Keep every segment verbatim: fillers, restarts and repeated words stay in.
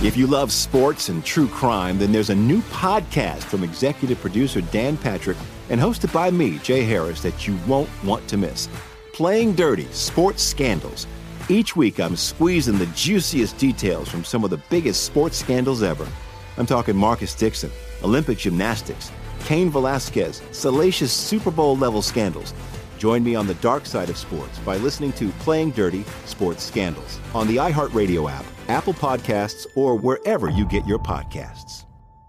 If you love sports and true crime, then there's a new podcast from executive producer Dan Patrick and hosted by me, Jay Harris, that you won't want to miss. Playing Dirty: Sports Scandals. Each week, I'm squeezing the juiciest details from some of the biggest sports scandals ever. I'm talking Marcus Dixon, Olympic gymnastics, Cain Velasquez, salacious Super Bowl-level scandals. Join me on the dark side of sports by listening to Playing Dirty: Sports Scandals on the iHeartRadio app, Apple Podcasts, or wherever you get your podcasts.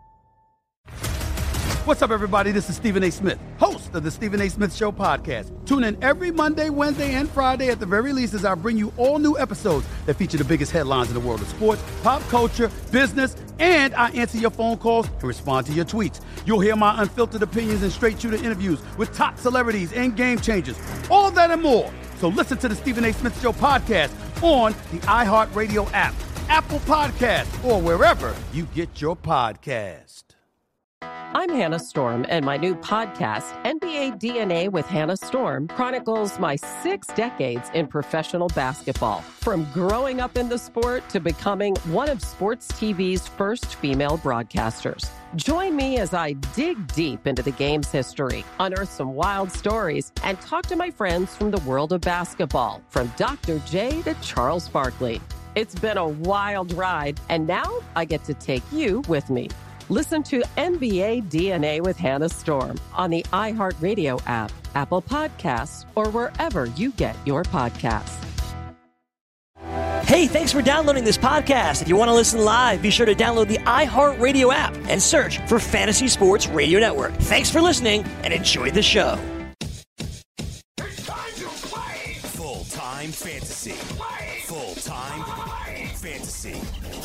What's up, everybody? This is Stephen A. Smith, host of the Stephen A. Smith Show podcast. Tune in every Monday, Wednesday, and Friday at the very least as I bring you all new episodes that feature the biggest headlines in the world of sports, pop culture, business, and I answer your phone calls and respond to your tweets. You'll hear my unfiltered opinions and straight-shooter interviews with top celebrities and game changers. All that and more. So listen to the Stephen A. Smith Show podcast on the iHeartRadio app, Apple Podcasts, or wherever you get your podcast. I'm Hannah Storm, and my new podcast, N B A D N A with Hannah Storm, chronicles my six decades in professional basketball. From growing up in the sport to becoming one of sports T V's first female broadcasters. Join me as I dig deep into the game's history, unearth some wild stories, and talk to my friends from the world of basketball, from Doctor J to Charles Barkley. It's been a wild ride, and now I get to take you with me. Listen to N B A D N A with Hannah Storm on the iHeartRadio app, Apple Podcasts, or wherever you get your podcasts. Hey, thanks for downloading this podcast. If you want to listen live, be sure to download the iHeartRadio app and search for Fantasy Sports Radio Network. Thanks for listening and enjoy the show. It's time to play full-time fantasy. Play. Full-time play. Fantasy.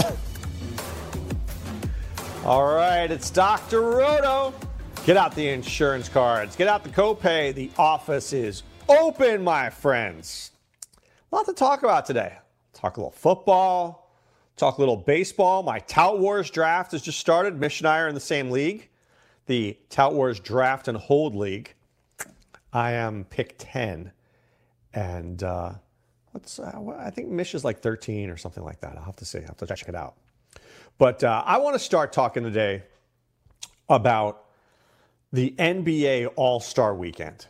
All right, it's Doctor Roto. Get out the insurance cards. Get out the copay. The office is open, my friends. A lot to talk about today. Talk a little football. Talk a little baseball. My Tout Wars draft has just started. Mish and I are in the same league, the Tout Wars Draft and Hold League. I am pick ten. And uh, what's uh, I think Mish is like thirteen or something like that. I'll have to see. I'll have to check it out. But uh, I want to start talking today about the N B A All-Star Weekend.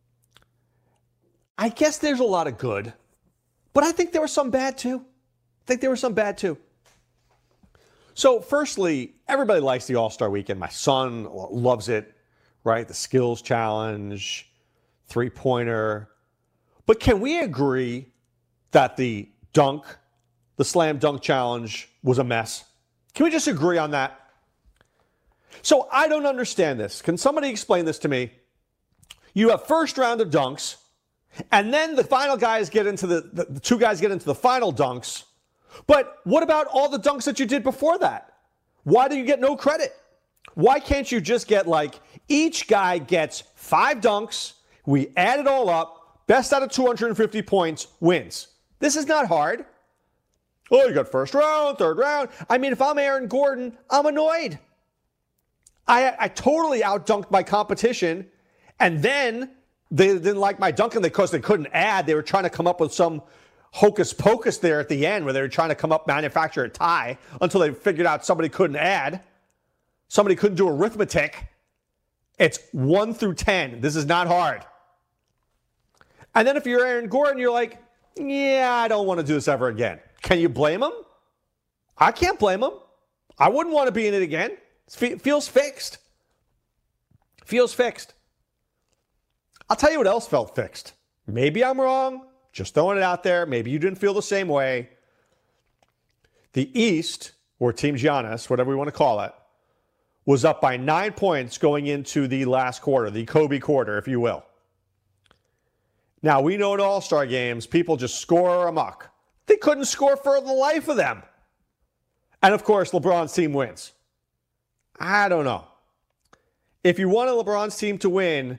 I guess there's a lot of good, but I think there was some bad too. I think there was some bad too. So firstly, everybody likes the All-Star Weekend. My son loves it, right? The skills challenge, three-pointer. But can we agree that the dunk, the slam dunk challenge was a mess? Can we just agree on that? So I don't understand this. Can somebody explain this to me? You have first round of dunks, and then the final guys get into the, the, the two guys get into the final dunks. But what about all the dunks that you did before that? Why do you get no credit? Why can't you just get like each guy gets five dunks, we add it all up, best out of two hundred fifty points wins? This is not hard. Oh, you got first round, third round. I mean, if I'm Aaron Gordon, I'm annoyed. I, I totally outdunked my competition, and then they didn't like my dunking because they couldn't add. They were trying to come up with some hocus pocus there at the end where they were trying to come up, manufacture a tie until they figured out somebody couldn't add. Somebody couldn't do arithmetic. It's one through ten. This is not hard. And then if you're Aaron Gordon, you're like, yeah, I don't want to do this ever again. Can you blame him? I can't blame him. I wouldn't want to be in it again. It feels fixed. Feels fixed. I'll tell you what else felt fixed. Maybe I'm wrong. Just throwing it out there. Maybe you didn't feel the same way. The East, or Team Giannis, whatever we want to call it, was up by nine points going into the last quarter, the Kobe quarter, if you will. Now, we know in All-Star games, people just score amok. They couldn't score for the life of them. And, of course, LeBron's team wins. I don't know. If you want a LeBron's team to win,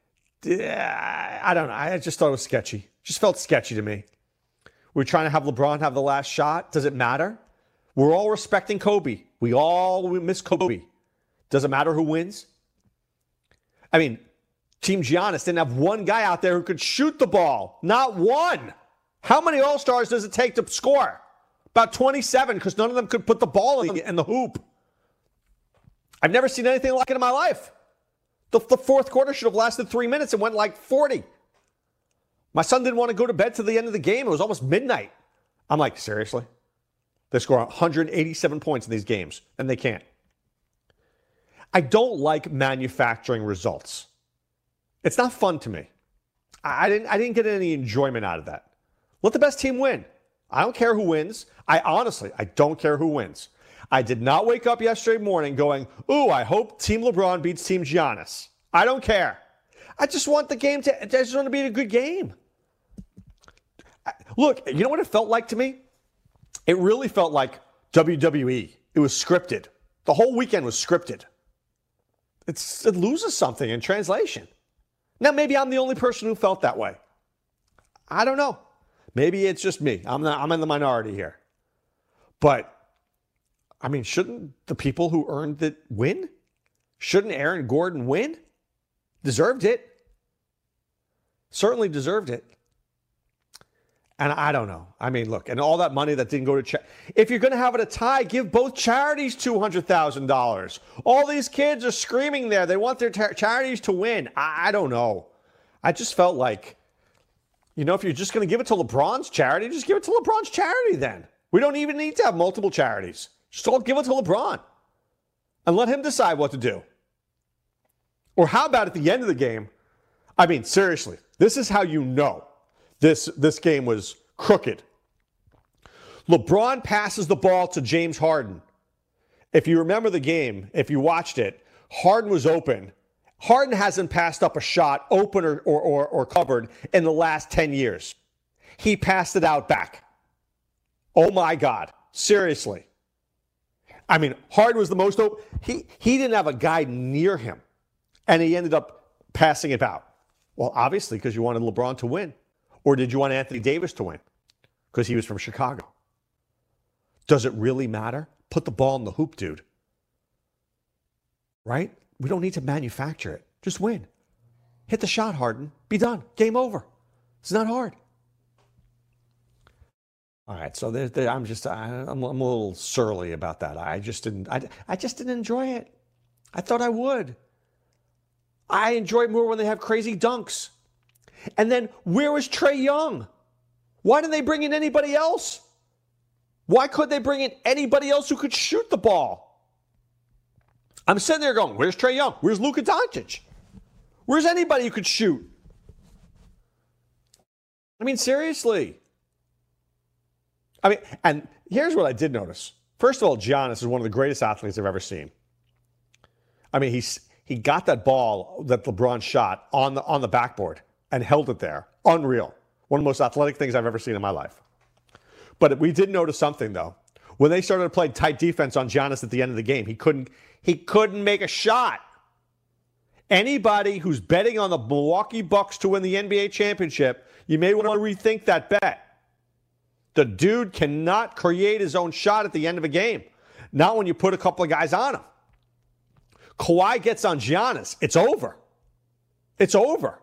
I don't know. I just thought it was sketchy. Just felt sketchy to me. We're trying to have LeBron have the last shot. Does it matter? We're all respecting Kobe. We all miss Kobe. Does it matter who wins? I mean, Team Giannis didn't have one guy out there who could shoot the ball. Not one. How many All-Stars does it take to score? About twenty-seven, because none of them could put the ball in, in the hoop. I've never seen anything like it in my life. The, the fourth quarter should have lasted three minutes and went like forty. My son didn't want to go to bed to the end of the game. It was almost midnight. I'm like, seriously? They score one hundred eighty-seven points in these games, and they can't. I don't like manufacturing results. It's not fun to me. I didn't, I didn't get any enjoyment out of that. Let the best team win. I don't care who wins. I honestly, I don't care who wins. I did not wake up yesterday morning going, ooh, I hope Team LeBron beats Team Giannis. I don't care. I just want the game to, I just want to be a good game. Look, you know what it felt like to me? It really felt like W W E. It was scripted. The whole weekend was scripted. It's, it loses something in translation. Now, maybe I'm the only person who felt that way. I don't know. Maybe it's just me. I'm not, I'm in the minority here. But, I mean, shouldn't the people who earned it win? Shouldn't Aaron Gordon win? Deserved it. Certainly deserved it. And I don't know. I mean, look, and all that money that didn't go to charity. If you're going to have it a tie, give both charities two hundred thousand dollars. All these kids are screaming there. They want their tar- charities to win. I-, I don't know. I just felt like, you know, if you're just going to give it to LeBron's charity, just give it to LeBron's charity then. We don't even need to have multiple charities. Just all give it to LeBron and let him decide what to do. Or how about at the end of the game? I mean, seriously, this is how you know this, this game was crooked. LeBron passes the ball to James Harden. If you remember the game, if you watched it, Harden was open. Harden hasn't passed up a shot open or, or, or, or covered in the last ten years. He passed it out back. Oh, my God. Seriously. I mean, Harden was the most open. He, he didn't have a guy near him, and he ended up passing it out. Well, obviously, because you wanted LeBron to win. Or did you want Anthony Davis to win? Because he was from Chicago. Does it really matter? Put the ball in the hoop, dude. Right? We don't need to manufacture it. Just win. Hit the shot, Harden. Be done. Game over. It's not hard. All right, so there, there, I'm just I, I'm, I'm a little surly about that. I just didn't I, I just didn't enjoy it. I thought I would. I enjoy it more when they have crazy dunks. And then where was Trae Young? Why didn't they bring in anybody else? Why couldn't they bring in anybody else who could shoot the ball? I'm sitting there going, where's Trae Young? Where's Luka Doncic? Where's anybody who could shoot? I mean, seriously. I mean, and here's what I did notice. First of all, Giannis is one of the greatest athletes I've ever seen. I mean, he's he got that ball that LeBron shot on the on the backboard and held it there. Unreal. One of the most athletic things I've ever seen in my life. But we did notice something, though. When they started playing tight defense on Giannis at the end of the game, he couldn't he couldn't make a shot. Anybody who's betting on the Milwaukee Bucks to win the N B A championship, you may want to rethink that bet. The dude cannot create his own shot at the end of a game. Not when you put a couple of guys on him. Kawhi gets on Giannis. It's over. It's over.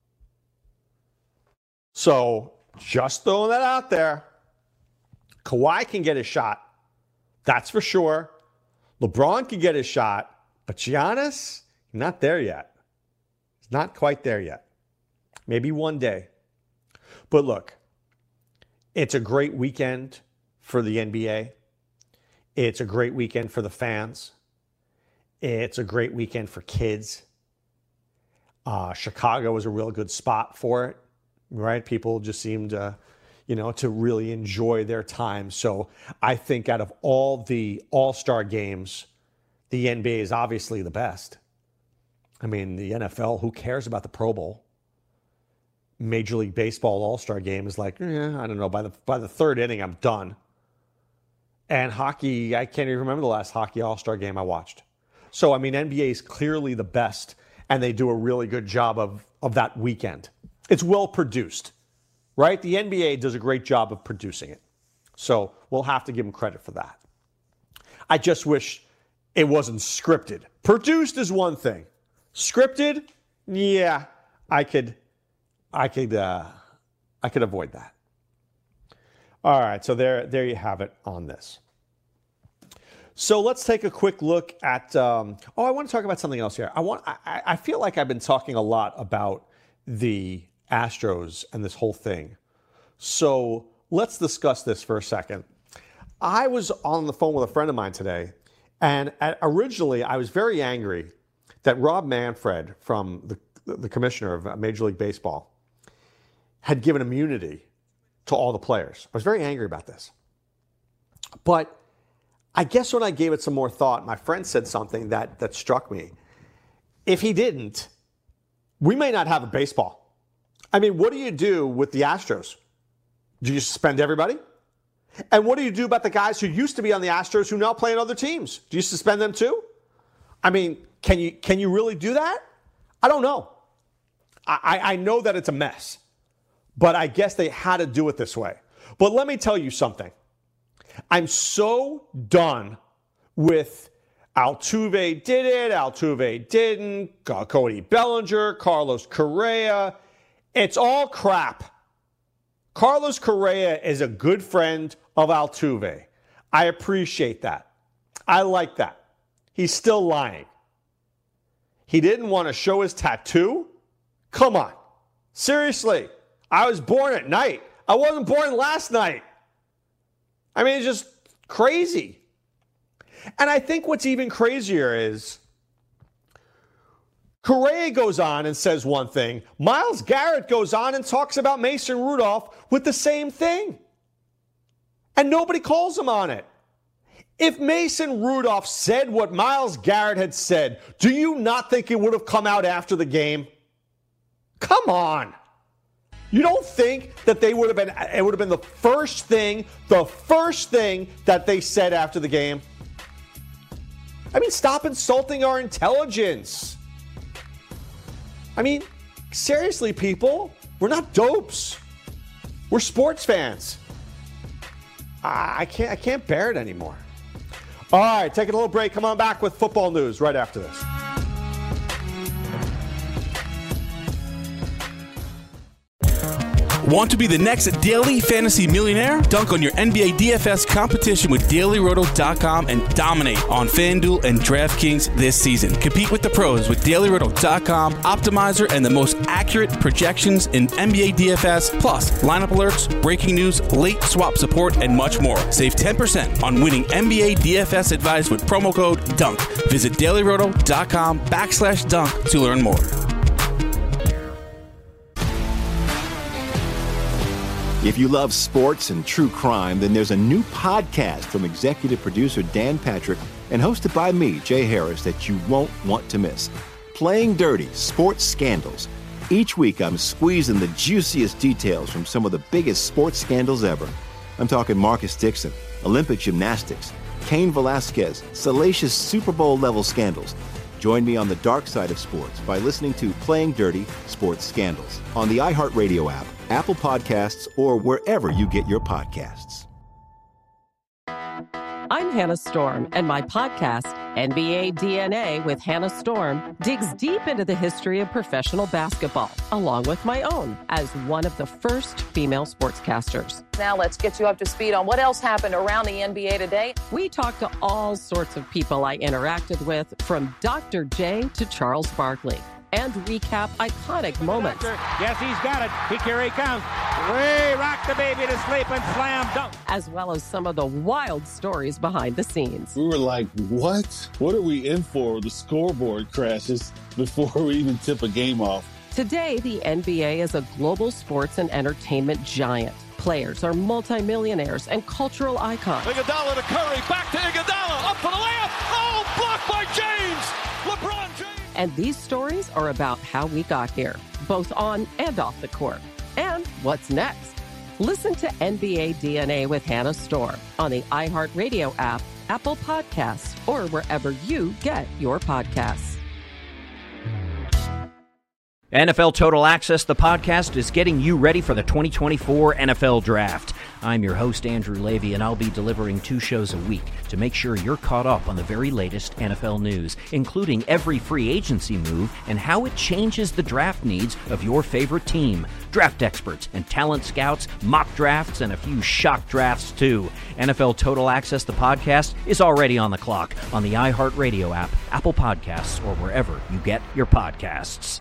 So, just throwing that out there. Kawhi can get his shot. That's for sure. LeBron can get his shot. But Giannis, not there yet. He's not quite there yet. Maybe one day. But look, it's a great weekend for the N B A. It's a great weekend for the fans. It's a great weekend for kids. Uh, Chicago was a real good spot for it, right? People just seemed, uh, you know, to really enjoy their time. So I think out of all the all-star games, the N B A is obviously the best. I mean, the N F L, who cares about the Pro Bowl? Major League Baseball all-star game is like, eh, I don't know, by the by the third inning, I'm done. And hockey, I can't even remember the last hockey all-star game I watched. So, I mean, N B A is clearly the best, and they do a really good job of, of that weekend. It's well produced, right? The N B A does a great job of producing it. So, we'll have to give them credit for that. I just wish it wasn't scripted. Produced is one thing. Scripted, yeah, I could... I could uh, I could avoid that. All right, so there, there you have it on this. So let's take a quick look at. Um, oh, I want to talk about something else here. I want. I, I feel like I've been talking a lot about the Astros and this whole thing. So let's discuss this for a second. I was on the phone with a friend of mine today, and at, originally I was very angry that Rob Manfred, from the, the commissioner of Major League Baseball, had given immunity to all the players. I was very angry about this. But I guess when I gave it some more thought, my friend said something that, that struck me. If he didn't, we may not have a baseball. I mean, what do you do with the Astros? Do you suspend everybody? And what do you do about the guys who used to be on the Astros who now play on other teams? Do you suspend them too? I mean, can you can you really do that? I don't know. I, I know that it's a mess, but I guess they had to do it this way. But let me tell you something. I'm so done with Altuve did it, Altuve didn't, Cody Bellinger, Carlos Correa. It's all crap. Carlos Correa is a good friend of Altuve. I appreciate that. I like that. He's still lying. He didn't want to show his tattoo? Come on. Seriously. I was born at night. I wasn't born last night. I mean, it's just crazy. And I think what's even crazier is Correa goes on and says one thing. Myles Garrett goes on and talks about Mason Rudolph with the same thing. And nobody calls him on it. If Mason Rudolph said what Myles Garrett had said, do you not think it would have come out after the game? Come on. You don't think that they would have been, it would have been the first thing, the first thing that they said after the game? I mean, stop insulting our intelligence. I mean, seriously, people, we're not dopes. We're sports fans. I can't, I can't bear it anymore. All right, taking a little break. Come on back with football news right after this. Want to be the next daily fantasy millionaire? Dunk on your N B A D F S competition with Daily Roto dot com and dominate on FanDuel and DraftKings this season. Compete with the pros with Daily Roto dot com, Optimizer, and the most accurate projections in N B A D F S, plus lineup alerts, breaking news, late swap support, and much more. Save ten percent on winning N B A D F S advice with promo code DUNK. Visit Daily Roto dot com backslash dunk to learn more. If you love sports and true crime, then there's a new podcast from executive producer Dan Patrick and hosted by me, Jay Harris, that you won't want to miss. Playing Dirty: Sports Scandals. Each week, I'm squeezing the juiciest details from some of the biggest sports scandals ever. I'm talking Marcus Dixon, Olympic gymnastics, Cain Velasquez, salacious Super Bowl-level scandals. Join me on the dark side of sports by listening to Playing Dirty: Sports Scandals on the iHeartRadio app, Apple Podcasts, or wherever you get your podcasts. I'm Hannah Storm, and my podcast, N B A D N A with Hannah Storm, digs deep into the history of professional basketball, along with my own, as one of the first female sportscasters. Now let's get you up to speed on what else happened around the N B A today. We talked to all sorts of people I interacted with, from Doctor J to Charles Barkley, and recap iconic moments. Yes, he's got it. He here he comes. Way rock the baby to sleep and slam dunk. As well as some of the wild stories behind the scenes. We were like, what? What are we in for? The scoreboard crashes before we even tip a game off. Today, the N B A is a global sports and entertainment giant. Players are multimillionaires and cultural icons. Iguodala to Curry, back to Iguodala, up for the layup. Oh, blocked by James. LeBron James. And these stories are about how we got here, both on and off the court. And what's next? Listen to N B A D N A with Hannah Storm on the iHeartRadio app, Apple Podcasts, or wherever you get your podcasts. N F L Total Access, the podcast, is getting you ready for the twenty twenty-four N F L Draft. I'm your host, Andrew Levy, and I'll be delivering two shows a week to make sure you're caught up on the very latest N F L news, including every free agency move and how it changes the draft needs of your favorite team. Draft experts and talent scouts, mock drafts, and a few shock drafts, too. N F L Total Access, the podcast, is already on the clock on the iHeartRadio app, Apple Podcasts, or wherever you get your podcasts.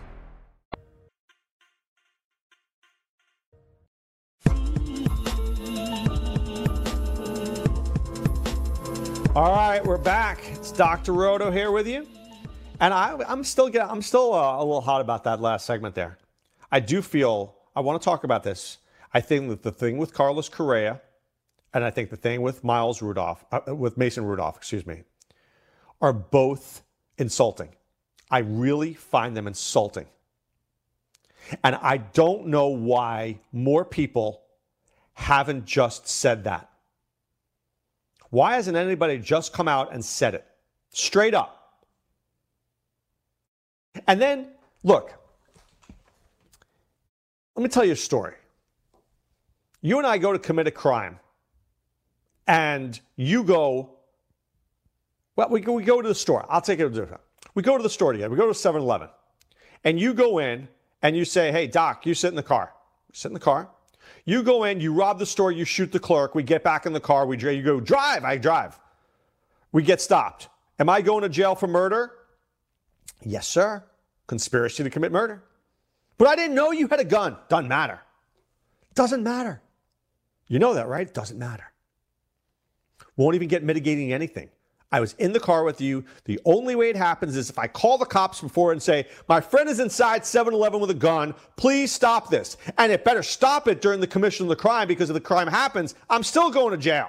All right, we're back. It's Doctor Roto here with you, and I, I'm still get, I'm still uh, a little hot about that last segment there. I do feel I want to talk about this. I think that the thing with Carlos Correa, and I think the thing with Miles Rudolph, uh, with Mason Rudolph, excuse me, are both insulting. I really find them insulting, and I don't know why more people haven't just said that. Why hasn't anybody just come out and said it? Straight up. And then, look, let me tell you a story. You and I go to commit a crime, and you go, well, we go, we go to the store. I'll take it different. We go to the store together. We go to seven eleven, and you go in, and you say, hey, Doc, you sit in the car. Sit in the car. You go in, you rob the store, you shoot the clerk. We get back in the car. We you go, drive. I drive. We get stopped. Am I going to jail for murder? Yes, sir. Conspiracy to commit murder. But I didn't know you had a gun. Doesn't matter. Doesn't matter. You know that, right? Doesn't matter. Won't even get mitigating anything. I was in the car with you. The only way it happens is if I call the cops before and say, my friend is inside seven eleven with a gun. Please stop this. And it better stop it during the commission of the crime, because if the crime happens, I'm still going to jail.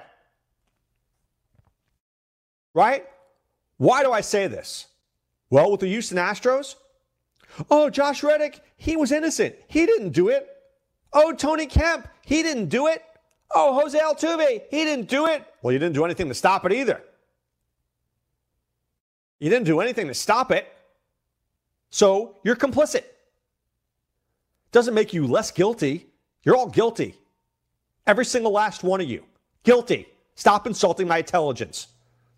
Right? Why do I say this? Well, with the Houston Astros, oh, Josh Reddick, he was innocent. He didn't do it. Oh, Tony Kemp, he didn't do it. Oh, Jose Altuve, he didn't do it. Well, you didn't do anything to stop it either. You didn't do anything to stop it. So you're complicit. Doesn't make you less guilty. You're all guilty. Every single last one of you. Guilty. Stop insulting my intelligence.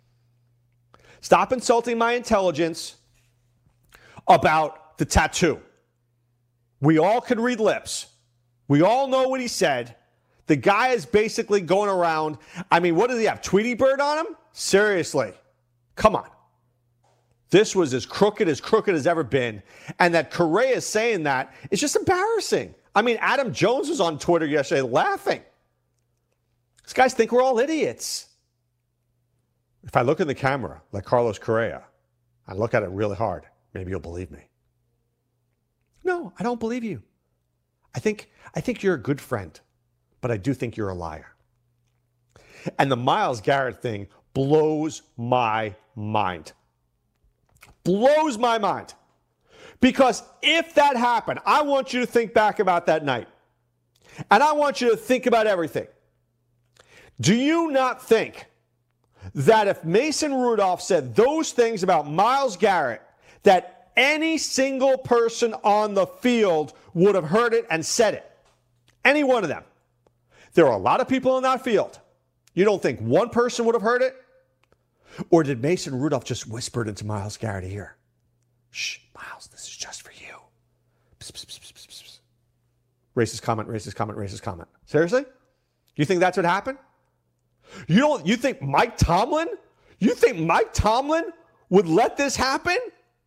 Stop insulting my intelligence about the tattoo. We all can read lips. We all know what he said. The guy is basically going around. I mean, what does he have? Tweety Bird on him? Seriously. Come on. This was as crooked as crooked as ever been. And that Correa is saying that is just embarrassing. I mean, Adam Jones was on Twitter yesterday laughing. These guys think we're all idiots. If I look in the camera like Carlos Correa and look at it really hard, maybe you'll believe me. No, I don't believe you. I think, I think you're a good friend, but I do think you're a liar. And the Myles Garrett thing blows my mind. Blows my mind. Because if that happened, I want you to think back about that night. And I want you to think about everything. Do you not think that if Mason Rudolph said those things about Myles Garrett, that any single person on the field would have heard it and said it? Any one of them. There are a lot of people in that field. You don't think one person would have heard it? Or did Mason Rudolph just whisper it into Myles Garrett's ear? Shh, Myles, this is just for you. Psst, psst, psst, psst, psst. Racist comment, racist comment, racist comment. Seriously? You think that's what happened? You don't, you think Mike Tomlin? You think Mike Tomlin would let this happen?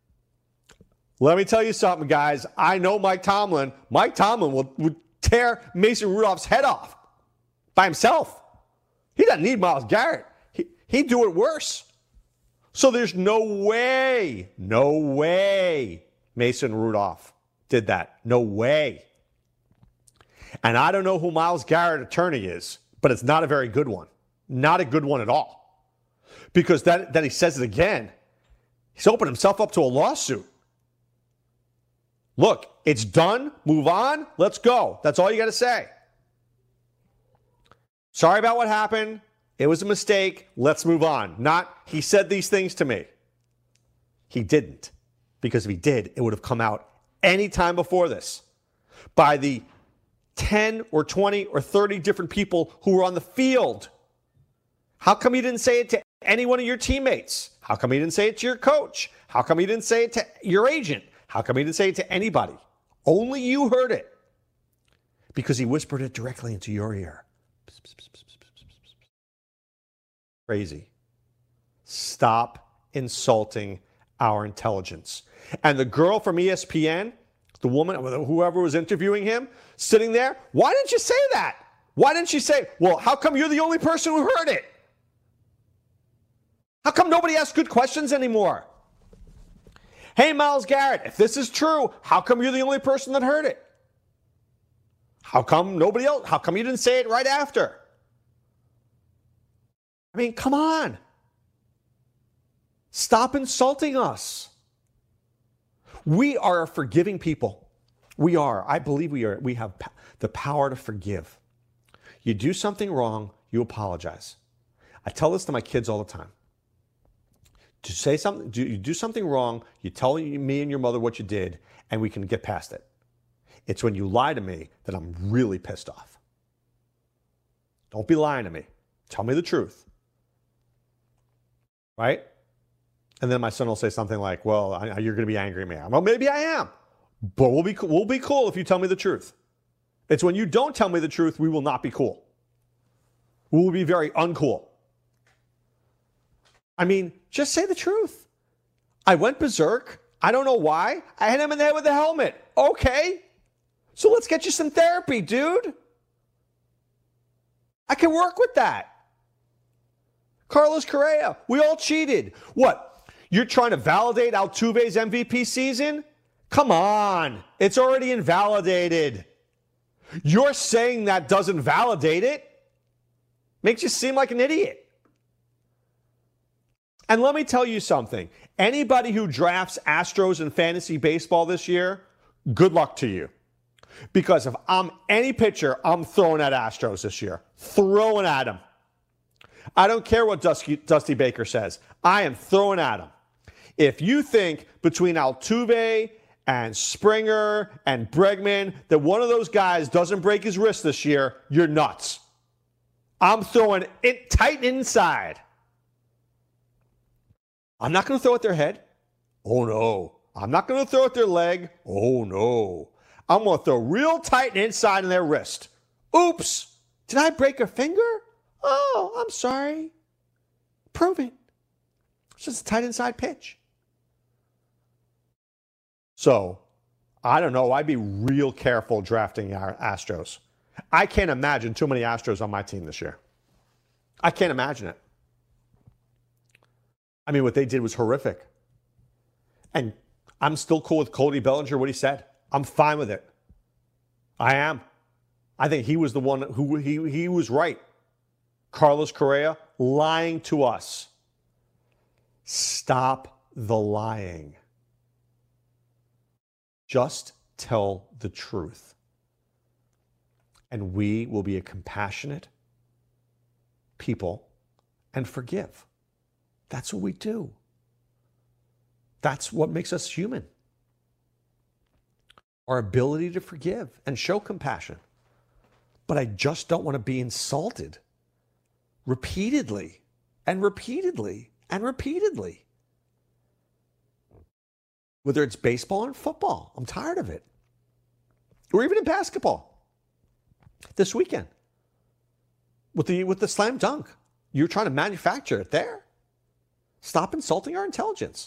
Let me tell you something, guys. I know Mike Tomlin. Mike Tomlin will, would tear Mason Rudolph's head off by himself. He doesn't need Myles Garrett. He, he'd do it worse. So there's no way, no way Mason Rudolph did that. No way. And I don't know who Myles Garrett's attorney is, but it's not a very good one. Not a good one at all. Because that, that he says it again, he's opened himself up to a lawsuit. Look, it's done. Move on. Let's go. That's all you got to say. Sorry about what happened. It was a mistake. Let's move on. Not, he said these things to me. He didn't. Because if he did, it would have come out any time before this by the ten or twenty or thirty different people who were on the field? How come you didn't say it to any one of your teammates? How come you didn't say it to your coach? How come you didn't say it to your agent? How come you didn't say it to anybody? Only you heard it because he whispered it directly into your ear. Crazy. Stop insulting our intelligence. And the girl from E S P N, the woman, whoever was interviewing him, sitting there, why didn't you say that? Why didn't you say, well, how come you're the only person who heard it? How come nobody asks good questions anymore? Hey, Myles Garrett, if this is true, how come you're the only person that heard it? How come nobody else? How come you didn't say it right after? I mean, come on. Stop insulting us. We are a forgiving people. We are. I believe we are. We have the power to forgive. You do something wrong, you apologize. I tell this to my kids all the time. To say something, do you do something wrong, you tell me and your mother what you did, and we can get past it. It's when you lie to me that I'm really pissed off. Don't be lying to me. Tell me the truth. Right? And then my son will say something like, well, I, you're going to be angry at me. Well, maybe I am. But we'll be, we'll be cool if you tell me the truth. It's when you don't tell me the truth, we will not be cool. We will be very uncool. I mean, just say the truth. I went berserk. I don't know why. I hit him in the head with a helmet. Okay. So let's get you some therapy, dude. I can work with that. Carlos Correa, we all cheated. What? You're trying to validate Altuve's M V P season? Come on. It's already invalidated. You're saying that doesn't validate it? Makes you seem like an idiot. And let me tell you something. Anybody who drafts Astros in fantasy baseball this year, good luck to you. Because if I'm any pitcher, I'm throwing at Astros this year. Throwing at them. I don't care what Dusty, Dusty Baker says. I am throwing at them. If you think between Altuve and Springer and Bregman that one of those guys doesn't break his wrist this year, you're nuts. I'm throwing it tight inside. I'm not going to throw at their head. Oh, no. I'm not going to throw at their leg. Oh, no. I'm going to throw real tight inside in their wrist. Oops. Did I break a finger? Oh, I'm sorry. Prove it. It's just a tight inside pitch. So, I don't know. I'd be real careful drafting our Astros. I can't imagine too many Astros on my team this year. I can't imagine it. I mean, what they did was horrific. And I'm still cool with Cody Bellinger, what he said. I'm fine with it. I am. I think he was the one who, he, he was right. Carlos Correa lying to us. Stop the lying. Just tell the truth. And we will be a compassionate people and forgive. That's what we do. That's what makes us human. Our ability to forgive and show compassion. But I just don't want to be insulted repeatedly and repeatedly and repeatedly. Whether it's baseball or football. I'm tired of it. Or even in basketball. This weekend. With the, with the slam dunk. You're trying to manufacture it there. Stop insulting our intelligence.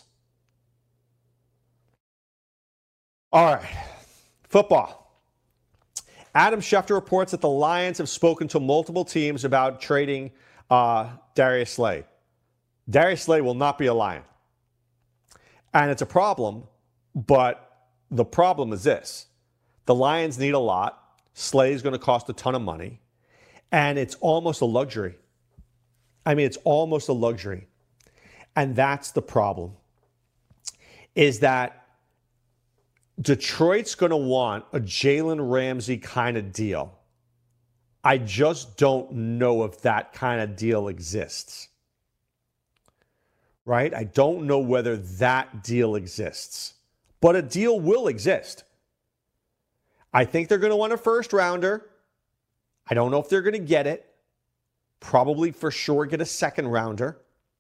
All right. Football. Adam Schefter reports that the Lions have spoken to multiple teams about trading uh, Darius Slay. Darius Slay will not be a Lion. And it's a problem, but the problem is this. The Lions need a lot. Slay is going to cost a ton of money. And it's almost a luxury. I mean, it's almost a luxury. And that's the problem, is that Detroit's going to want a Jalen Ramsey kind of deal. I just don't know if that kind of deal exists. Right? I don't know whether that deal exists. but a deal will exist. I think they're going to want a first rounder. I don't know if they're going to get it. Probably for sure get a second rounder.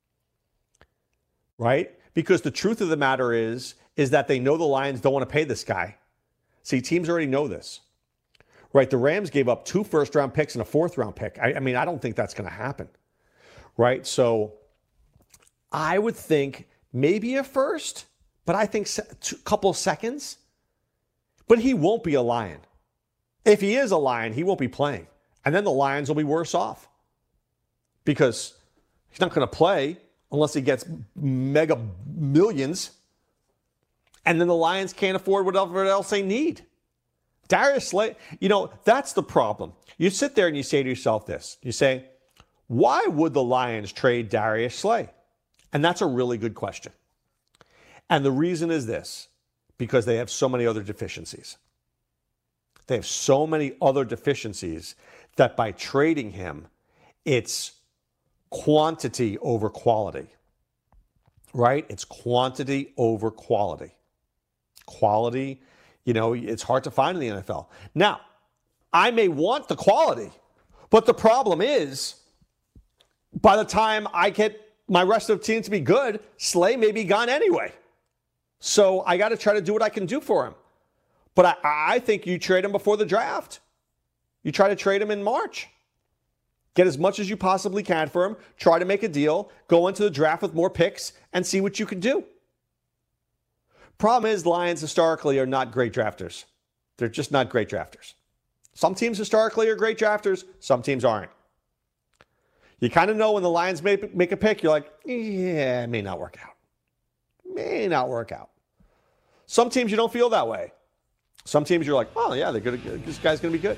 Right? Because the truth of the matter is, is that they know the Lions don't want to pay this guy. See, teams already know this. Right? The Rams gave up two first-round picks and a fourth-round pick. I, I mean, I don't think that's going to happen. Right? So I would think maybe a first, but I think a couple seconds. But he won't be a Lion. If he is a Lion, he won't be playing. And then the Lions will be worse off. Because he's not going to play unless he gets mega millions. And then the Lions can't afford whatever else they need. Darius Slay, you know, that's the problem. You sit there and you say to yourself this. You say, why would the Lions trade Darius Slay? And that's a really good question. And the reason is this. Because they have so many other deficiencies. They have so many other deficiencies that by trading him, it's quantity over quality. Right? It's quantity over quality. Quality, you know, it's hard to find in the N F L. Now, I may want the quality, but the problem is, by the time I get my rest of the team to be good, Slay may be gone anyway. So I got to try to do what I can do for him. But I, I think you trade him before the draft. You try to trade him in March. Get as much as you possibly can for him. Try to make a deal. Go into the draft with more picks and see what you can do. Problem is, Lions historically are not great drafters. They're just not great drafters. Some teams historically are great drafters. Some teams aren't. You kind of know when the Lions make, make a pick, you're like, yeah, it may not work out. May not work out. Some teams you don't feel that way. Some teams you're like, oh yeah, they're good. This guy's going to be good.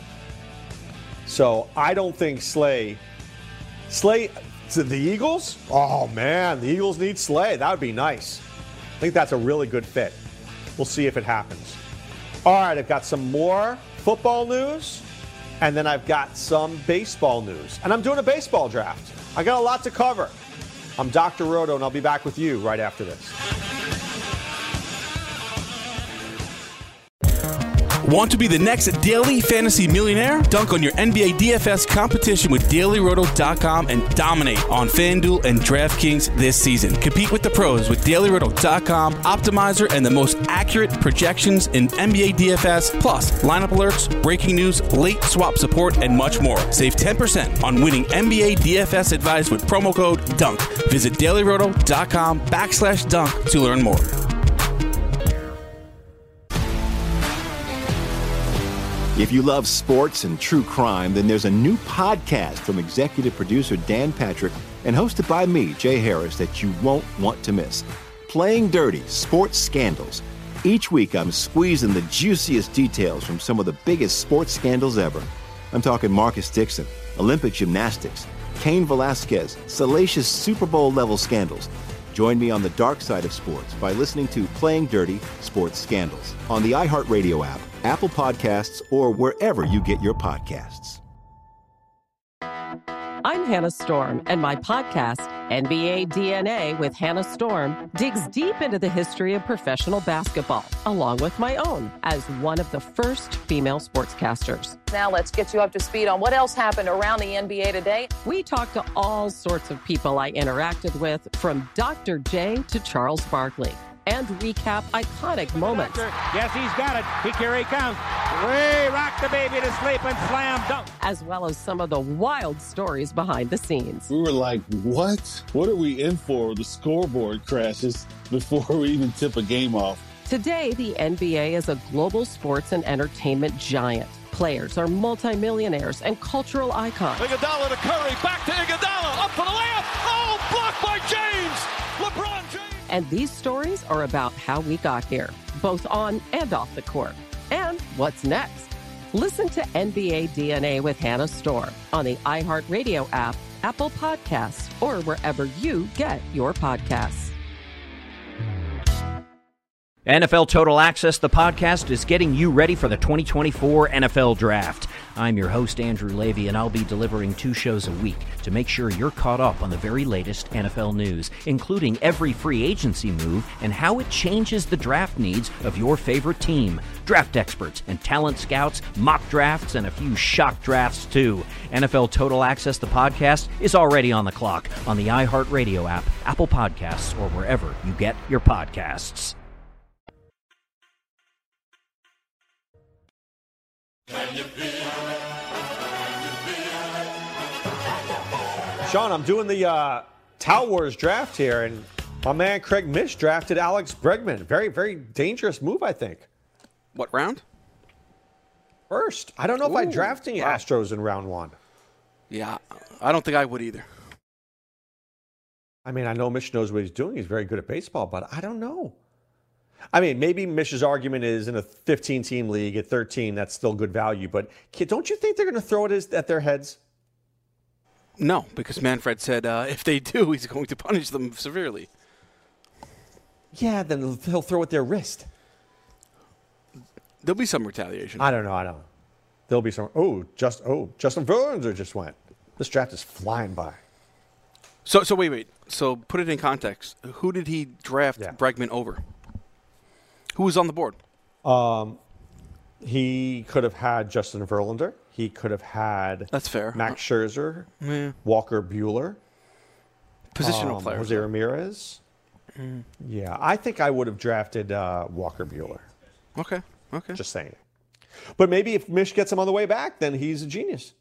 So I don't think Slay, Slay to the Eagles. Oh man, the Eagles need Slay. That would be nice. I think that's a really good fit. We'll see if it happens. All right, I've got some more football news, and then I've got some baseball news, and I'm doing a baseball draft. I got a lot to cover. I'm Doctor Roto, and I'll be back with you right after this. Want to be the next daily fantasy millionaire? Dunk on your N B A D F S competition with Daily Roto dot com and dominate on FanDuel and DraftKings this season. Compete with the pros with Daily Roto dot com, Optimizer, and the most accurate projections in N B A D F S, plus lineup alerts, breaking news, late swap support, and much more. Save ten percent on winning N B A D F S advice with promo code DUNK. Visit Daily Roto dot com backslash dunk to learn more. If you love sports and true crime, then there's a new podcast from executive producer Dan Patrick and hosted by me, Jay Harris, that you won't want to miss. Playing Dirty: Sports Scandals. Each week, I'm squeezing the juiciest details from some of the biggest sports scandals ever. I'm talking Marcus Dixon, Olympic gymnastics, Cain Velasquez, salacious Super Bowl-level scandals. Join me on the dark side of sports by listening to Playing Dirty: Sports Scandals on the iHeartRadio app, Apple Podcasts, or wherever you get your podcasts. I'm Hannah Storm, and my podcast, N B A D N A with Hannah Storm, digs deep into the history of professional basketball, along with my own, as one of the first female sportscasters. Now let's get you up to speed on what else happened around the N B A today. We talked to all sorts of people I interacted with, from Doctor J to Charles Barkley, and recap iconic moments. Yes, he's got it. He carry comes. Way rock the baby to sleep and slam dunk. As well as some of the wild stories behind the scenes. We were like, what? What are we in for? The scoreboard crashes before we even tip a game off. Today, the N B A is a global sports and entertainment giant. Players are multimillionaires and cultural icons. Iguodala to Curry, back to Iguodala, up for the layup. Oh, blocked by James. LeBron James. And these stories are about how we got here, both on and off the court. And what's next? Listen to N B A D N A with Hannah Storm on the iHeartRadio app, Apple Podcasts, or wherever you get your podcasts. N F L Total Access, the podcast, is getting you ready for the twenty twenty-four N F L Draft. I'm your host, Andrew Levy, and I'll be delivering two shows a week to make sure you're caught up on the very latest N F L news, including every free agency move and how it changes the draft needs of your favorite team. Draft experts and talent scouts, mock drafts, and a few shock drafts, too. N F L Total Access, the podcast, is already on the clock on the iHeartRadio app, Apple Podcasts, or wherever you get your podcasts. Can you feel it? Can you feel it? Sean, I'm doing the uh, Tout Wars draft here, and my man Craig Mish drafted Alex Bregman. Very, very dangerous move, I think. What round? First. I don't know Ooh, if I'm drafting wow. Astros in round one. Yeah, I don't think I would either. I mean, I know Mish knows what he's doing. He's very good at baseball, but I don't know. I mean, maybe Mish's argument is in a fifteen-team league at thirteen, that's still good value. But don't you think they're going to throw it at their heads? No, because Manfred said uh, if they do, he's going to punish them severely. Yeah, then he'll throw at their wrist. There'll be some retaliation. I don't know. I don't know. There'll be some. Oh, just oh, Justin Verlander just went. This draft is flying by. So, so wait, wait. So put it in context. Who did he draft yeah. Bregman over? Who was on the board? Um, he could have had Justin Verlander. He could have had that's fair. Max Scherzer, yeah. Walker Buehler, positional um, players, Jose Ramirez. Mm. Yeah, I think I would have drafted uh, Walker Buehler. Okay, okay. Just saying. But maybe if Mish gets him on the way back, then he's a genius.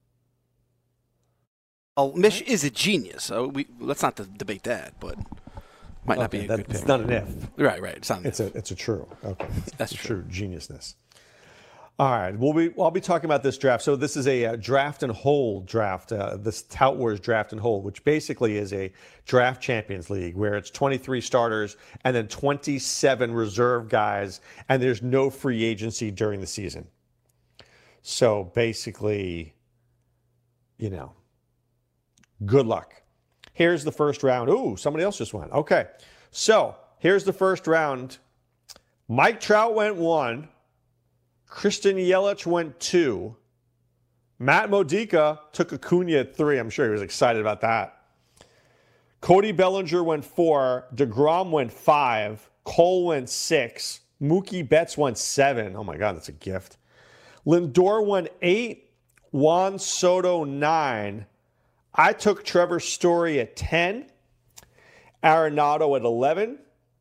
Oh, Mish right? is a genius. So we let's not debate that, but. Might not okay, be a that, good It's pick. not an if. Right, right. It's not an it's if. A, it's a true. Okay. That's it's true. true geniusness. All right. We'll be, I'll be talking about this draft. So this is a, a draft and hold draft, uh, this Tout Wars draft and hold, which basically is a draft champions league where it's twenty-three starters and then twenty-seven reserve guys, and there's no free agency during the season. So basically, you know, good luck. Here's the first round. Ooh, somebody else just went. Okay. So here's the first round. Mike Trout went one. Christian Yelich went two. Matt Modica took Acuna at three. I'm sure he was excited about that. Cody Bellinger went four. DeGrom went five. Cole went six. Mookie Betts went seven. Oh, my God, that's a gift. Lindor went eight. Juan Soto, nine. I took Trevor Story at ten, Arenado at eleven,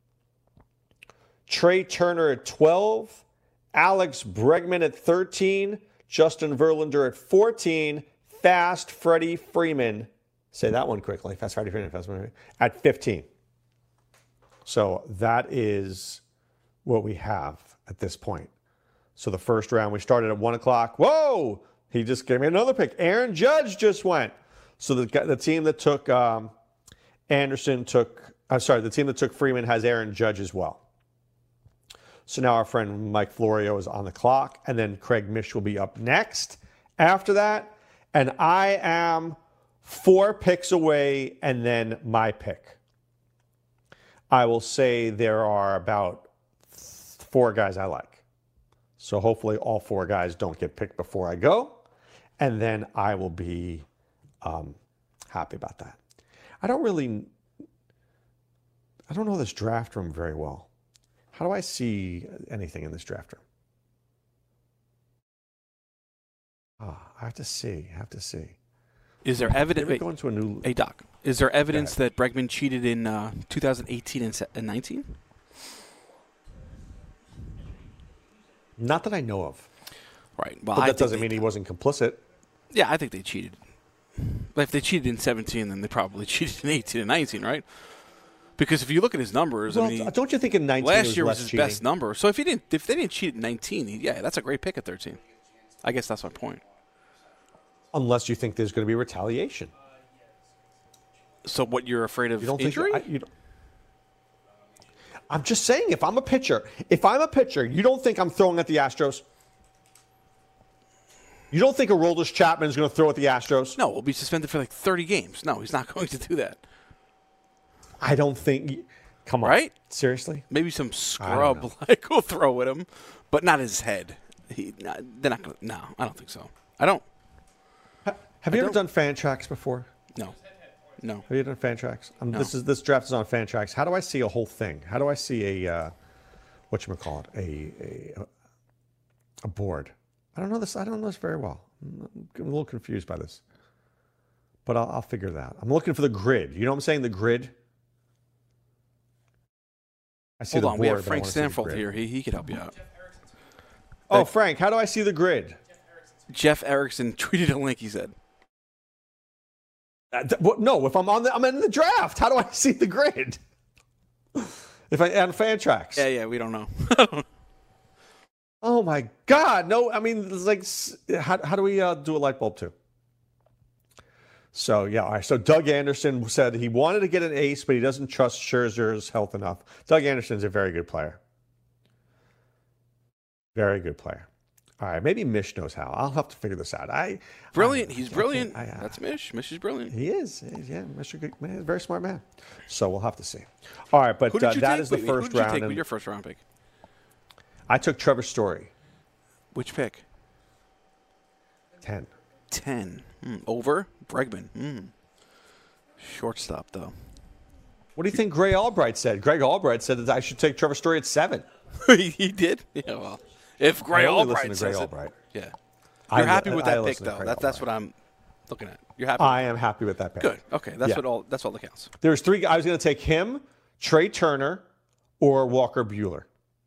Trey Turner at twelve, Alex Bregman at thirteen, Justin Verlander at fourteen, Fast Freddie Freeman, say that one quickly, Fast Freddie Freeman, Fast Freddie Freeman, at fifteen. So that is what we have at this point. So the first round, we started at one o'clock. Whoa! He just gave me another pick. Aaron Judge just went. So the, the team that took um, Anderson took, I'm sorry, the team that took Freeman has Aaron Judge as well. So now our friend Mike Florio is on the clock, and then Craig Mish will be up next after that. And I am four picks away, and then my pick. I will say there are about four guys I like. So hopefully all four guys don't get picked before I go, and then I will be Um, happy about that. I don't really, I don't know this draft room very well. How do I see anything in this draft room? Ah, I have to see. I have to see. Is there evidence? Maybe go into a new. Hey Doc, is there evidence that Bregman cheated in uh, two thousand eighteen and nineteen? Not that I know of. Right. Well, but I that doesn't they, mean he wasn't complicit. Yeah, I think they cheated. But if they cheated in seventeen, then they probably cheated in eighteen and nineteen, right? Because if you look at his numbers, well, I mean, don't you think in nineteen last was year was less his cheating? best number? So if he didn't, if they didn't cheat at nineteen, he, yeah, that's a great pick at thirteen. I guess that's my point. Unless you think there's going to be retaliation. So what, you're afraid of you don't injury? Think, I, you don't, I'm just saying, if I'm a pitcher, if I'm a pitcher, you don't think I'm throwing at the Astros? You don't think Aroldis Chapman is going to throw at the Astros? No, we'll be suspended for like thirty games. No, he's not going to do that. I don't think. Come on. Right? Seriously? Maybe some scrub like will throw at him, but not his head. He, not, they're not going to. No, I don't think so. I don't. Ha- have you I ever don't. done Fantrax before? No. No. Have you done Fantrax? Um, No. This is this draft is on Fantrax. How do I see a whole thing? How do I see a uh, whatchamacallit, a, a a board? I don't know this. I don't know this very well. I'm a little confused by this, but I'll, I'll figure that out. I'm looking for the grid. You know what I'm saying? The grid. I see Hold the on, board. we have but I Frank wanna see the Stanfield grid. here. He he could help you out. Oh, Frank, how do I see the grid? Jeff Erickson tweeted a link. He said. Uh, th- what, no, if I'm on the, I'm in the draft. How do I see the grid? If I on Fantrax. Yeah, yeah, we don't know. Oh my God! No, I mean, it's like, s- how how do we uh, do a light bulb too? So yeah, all right. So Doug Anderson said he wanted to get an ace, but he doesn't trust Scherzer's health enough. Doug Anderson's a very good player. Very good player. All right, maybe Mish knows how. I'll have to figure this out. I Brilliant. I, He's I brilliant. I, uh, That's Mish. Mish is brilliant. He is. He's, yeah, Mister Good man, very smart man. So we'll have to see. All right, but Who did uh, you that take? is the Wait, wait, first who did you round. take and with your first round pick? I took Trevor Story. Which pick? Ten. Ten. Hmm. Over Bregman. Hmm. Shortstop though. What do you think Greg Albright said? Greg Albright said that I should take Trevor Story at seven. he, he did. Yeah. Well, if Greg I only Albright listen to Greg says Albright. it, yeah. I You're happy li- with I that pick listen to though. Greg That, that's what Albright. I'm looking at. You're happy. I am happy with that pick. Good. Okay. That's Yeah. what all. That's all that counts. There's three. I was going to take him, Trey Turner, or Walker Buehler.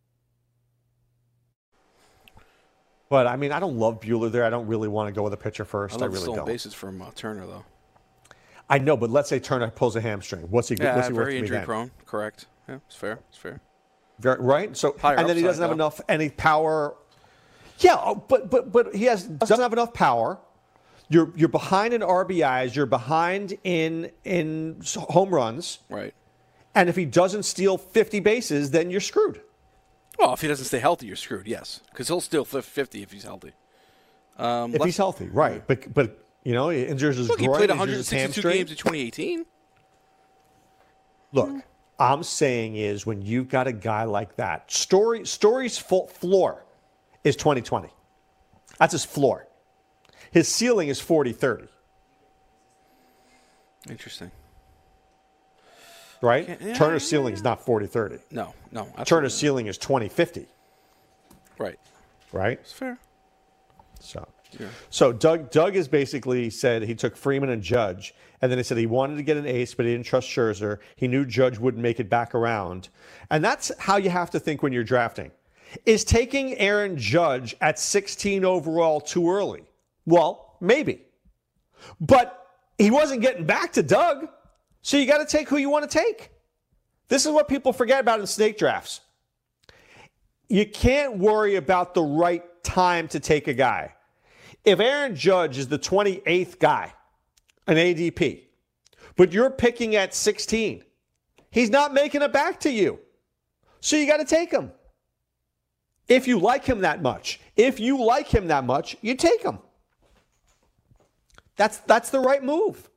But I mean, I don't love Buehler there. I don't really want to go with a pitcher first. I I, love the really stolen don't. bases from uh, Turner though. I know, but let's say Turner pulls a hamstring. What's he? Yeah, what's he worth very to me injury then? prone. Correct. Yeah, it's fair. It's fair. Very, right. So Higher and then he upside, doesn't have though. enough any power. Yeah, oh, but but but he has doesn't have enough power. You're you're behind in R B Is. You're behind in in home runs. Right. And if he doesn't steal fifty bases, then you're screwed. Well, if he doesn't stay healthy, you're screwed. Yes, because he'll still flip fifty if he's healthy. Um, If let's- he's healthy, right? But but you know, he injures his Look, he groin, played injures his one hundred sixty-two hamstring. games in twenty eighteen. Look, I'm saying is when you've got a guy like that, story story's full floor is twenty twenty. That's his floor. His ceiling is forty thirty. Interesting. Right? Yeah, Turner's ceiling is not forty thirty. No, no. absolutely Turner's not. ceiling is twenty fifty. Right. Right? It's fair. So, Yeah. so Doug Doug has basically said he took Freeman and Judge, and then he said he wanted to get an ace, but he didn't trust Scherzer. He knew Judge wouldn't make it back around. And that's how you have to think when you're drafting. Is taking Aaron Judge at sixteen overall too early? Well, maybe. But he wasn't getting back to Doug, so you got to take who you want to take. This is what people forget about in snake drafts. You can't worry about the right time to take a guy. If Aaron Judge is the twenty-eighth guy, an A D P, but you're picking at sixteen, he's not making it back to you. So you got to take him. If you like him that much, if you like him that much, you take him. That's that's the right move.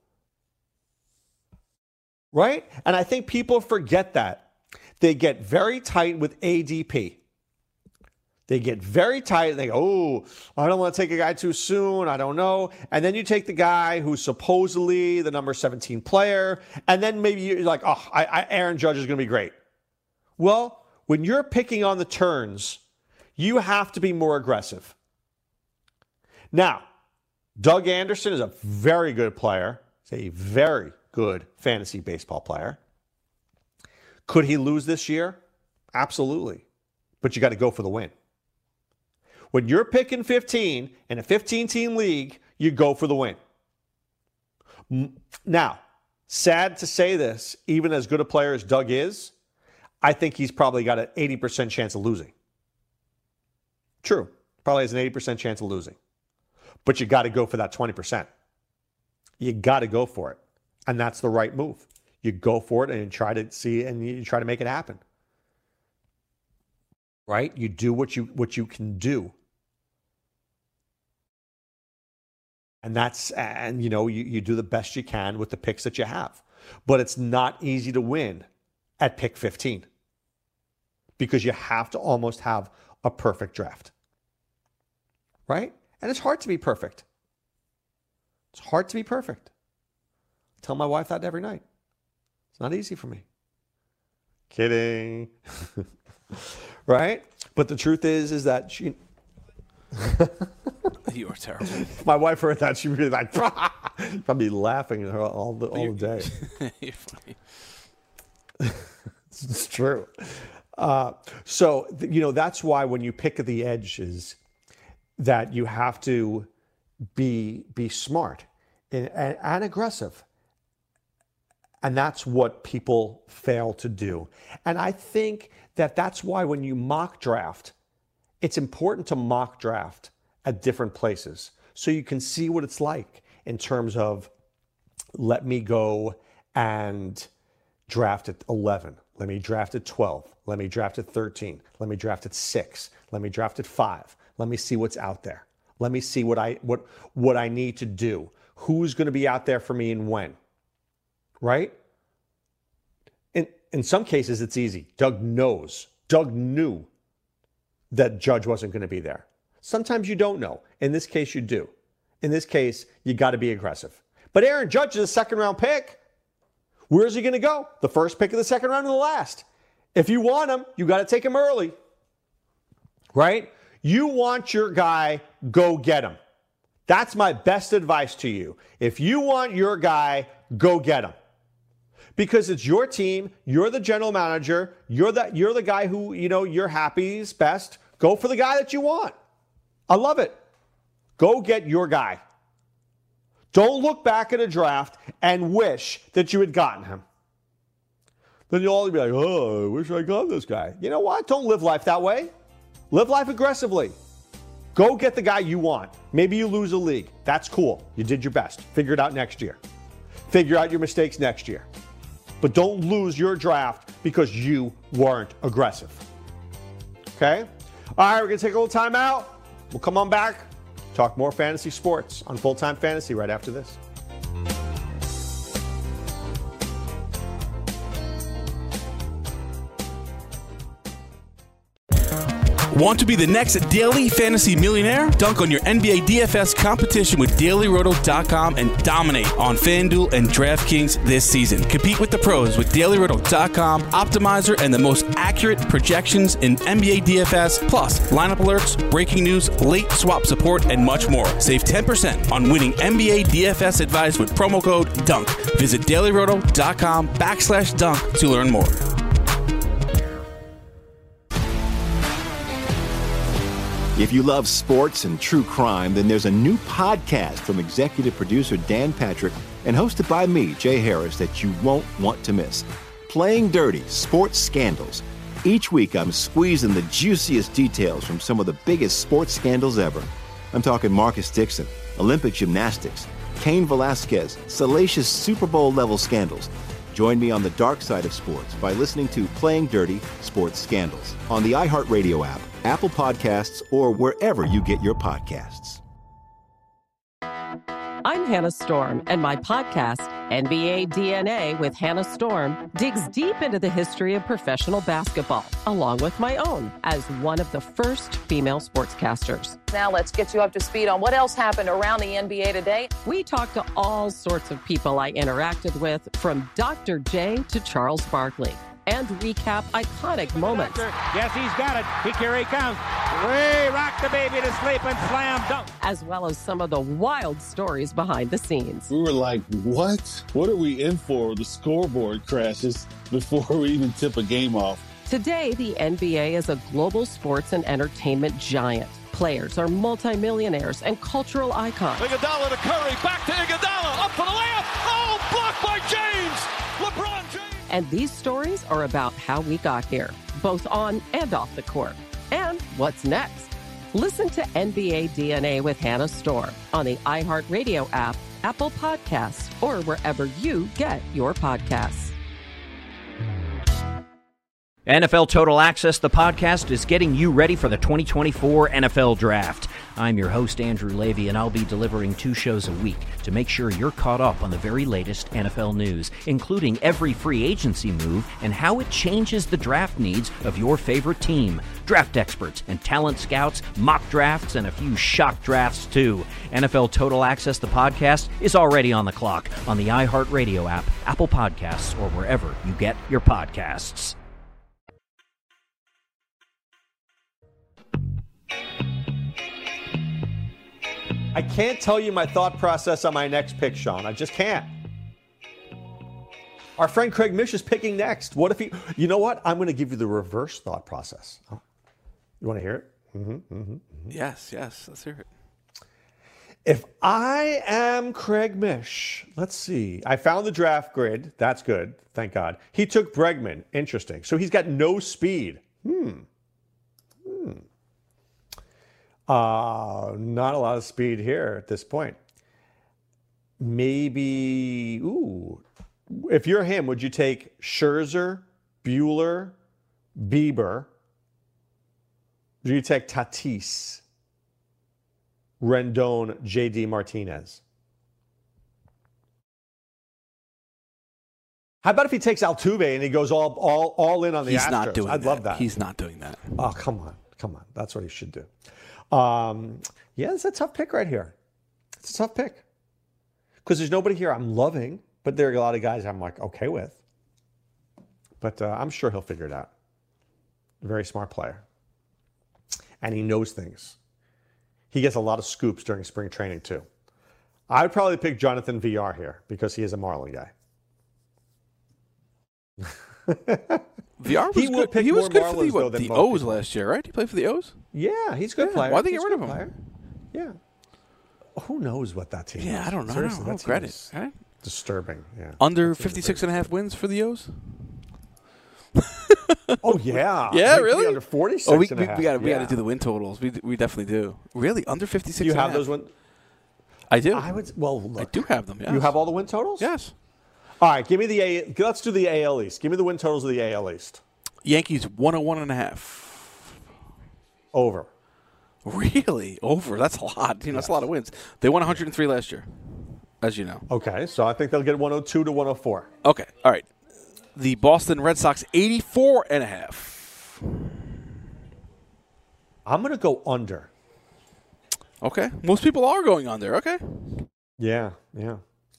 Right? And I think people forget that. They get very tight with A D P. They get very tight. They go, oh, I don't want to take a guy too soon. I don't know. And then you take the guy who's supposedly the number seventeen player. And then maybe you're like, oh, I, I, Aaron Judge is going to be great. Well, when you're picking on the turns, you have to be more aggressive. Now, Doug Anderson is a very good player. He's a very good fantasy baseball player. Could he lose this year? Absolutely. But you got to go for the win. When you're picking fifteen in a fifteen-team league, you go for the win. Now, sad to say this, even as good a player as Doug is, I think he's probably got an eighty percent chance of losing. True. Probably has an eighty percent chance of losing. But you got to go for that twenty percent. You got to go for it. And that's the right move. You go for it and you try to see and you try to make it happen. Right? You do what you what you can do. And that's and you know, you, you do the best you can with the picks that you have. But it's not easy to win at pick fifteen. Because you have to almost have a perfect draft. Right? And it's hard to be perfect. It's hard to be perfect. I tell my wife that every night. It's not easy for me. Kidding. Right? But the truth is, is that she... You are terrible. If my wife heard that, she'd be like, probably laughing at her all the, all the day. You're funny. It's true. Uh, so, you know, that's why when you pick at the edges, that you have to be be smart and, and, and aggressive. And that's what people fail to do. And I think that that's why when you mock draft, it's important to mock draft at different places so you can see what it's like in terms of, let me go and draft at eleven. Let me draft at twelve. Let me draft at thirteen. Let me draft at six. Let me draft at five. Let me see what's out there. Let me see what I what what I need to do. Who's going to be out there for me and when? Right? In in some cases, it's easy. Doug knows. Doug knew that Judge wasn't going to be there. Sometimes you don't know. In this case, you do. In this case, you got to be aggressive. But Aaron Judge is a second round pick. Where's he going to go? The first pick of the second round or the last? If you want him, you got to take him early. Right? You want your guy, go get him. That's my best advice to you. If you want your guy, go get him. Because it's your team, you're the general manager, you're the, you're the guy who, you know, you're happy is best. Go for the guy that you want. I love it. Go get your guy. Don't look back at a draft and wish that you had gotten him. Then you'll all be like, oh, I wish I got this guy. You know what? Don't live life that way. Live life aggressively. Go get the guy you want. Maybe you lose a league. That's cool. You did your best. Figure it out next year. Figure out your mistakes next year. But don't lose your draft because you weren't aggressive. Okay? All right, we're going to take a little time out. We'll come on back. Talk more fantasy sports on Full-Time Fantasy right after this. Want to be the next daily fantasy millionaire? Dunk on your N B A D F S competition with Daily Roto dot com and dominate on FanDuel and DraftKings this season. Compete with the pros with Daily Roto dot com, Optimizer, and the most accurate projections in N B A D F S, plus lineup alerts, breaking news, late swap support, and much more. Save ten percent on winning N B A D F S advice with promo code DUNK. Visit Daily Roto dot com backslash dunk to learn more. If you love sports and true crime, then there's a new podcast from executive producer Dan Patrick and hosted by me, Jay Harris, that you won't want to miss. Playing Dirty: Sports Scandals. Each week, I'm squeezing the juiciest details from some of the biggest sports scandals ever. I'm talking Marcus Dixon, Olympic gymnastics, Cain Velasquez, salacious Super Bowl-level scandals. Join me on the dark side of sports by listening to Playing Dirty: Sports Scandals on the iHeartRadio app, Apple Podcasts, or wherever you get your podcasts. I'm Hannah Storm, and my podcast, N B A D N A with Hannah Storm, digs deep into the history of professional basketball, along with my own, as one of the first female sportscasters. Now let's get you up to speed on what else happened around the N B A today. We talked to all sorts of people I interacted with, from Doctor J to Charles Barkley, and recap iconic moments. Yes, he's got it. He here he comes. Way rock the baby to sleep and slam dunk. As well as some of the wild stories behind the scenes. We were like, what? What are we in for? The scoreboard crashes before we even tip a game off. Today, the N B A is a global sports and entertainment giant. Players are multimillionaires and cultural icons. Iguodala to Curry, back to Iguodala, up for the layup. Oh, blocked by James. LeBron James. And these stories are about how we got here, both on and off the court. And what's next? Listen to N B A D N A with Hannah Storm on the iHeartRadio app, Apple Podcasts, or wherever you get your podcasts. N F L Total Access, the podcast, is getting you ready for the twenty twenty-four N F L Draft. I'm your host, Andrew Levy, and I'll be delivering two shows a week to make sure you're caught up on the very latest N F L news, including every free agency move and how it changes the draft needs of your favorite team. Draft experts and talent scouts, mock drafts, and a few shock drafts, too. N F L Total Access, the podcast, is already on the clock on the iHeartRadio app, Apple Podcasts, or wherever you get your podcasts. I can't tell you my thought process on my next pick, Sean. I just can't. Our friend Craig Mish is picking next. What if he... You know what? I'm going to give you the reverse thought process. Oh. You want to hear it? Mm-hmm, mm-hmm, mm-hmm. Yes, yes. Let's hear it. If I am Craig Mish, let's see. I found the draft grid. That's good. Thank God. He took Bregman. Interesting. So he's got no speed. Hmm. Hmm. Uh, not a lot of speed here at this point. Maybe, ooh, if you're him, would you take Scherzer, Buehler, Bieber? Would you take Tatis, Rendon, J D Martinez? How about if he takes Altuve and he goes all all, all in on the He's Astros? not doing I'd that. love that. He's not doing that. Oh, come on. Come on. That's what he should do. Um, yeah, it's a tough pick right here. It's a tough pick. Because there's nobody here I'm loving, but there are a lot of guys I'm like okay with. But uh, I'm sure he'll figure it out. Very smart player. And he knows things. He gets a lot of scoops during spring training, too. I would probably pick Jonathan V R here because he is a Marlin guy. V R was he good. Pick he was more good Marlins, for the, what, though, the most O's people. last year, right? He played for the O's? Yeah, he's a good yeah. player. Why'd they he's get rid of him? Player. Yeah. Who knows what that team Yeah, is? I don't know. Seriously, I don't know. that team Credit. is Right? Disturbing. Yeah. Under fifty-six and a half wins for the O's? Oh, yeah. Yeah, Maybe really? Under forty-six oh, we, and we, a half. we got we yeah. got to do the win totals. We we definitely do. Really? Under fifty-six You and a have half? those win? I do. I would. Well, look, I do have them, yes. You have all the win totals? Yes. All right, give me the A. Let's do the A L East. Give me the win totals of the A L East. Yankees one oh one and a half. Over. Really? Over? That's a lot. You know, Yes. that's a lot of wins. They won one hundred three last year, as you know. Okay, so I think they'll get one oh two to one oh four. Okay, all right. The Boston Red Sox eighty-four and a half. I'm going to go under. Okay. Most people are going under. Okay. Yeah, yeah.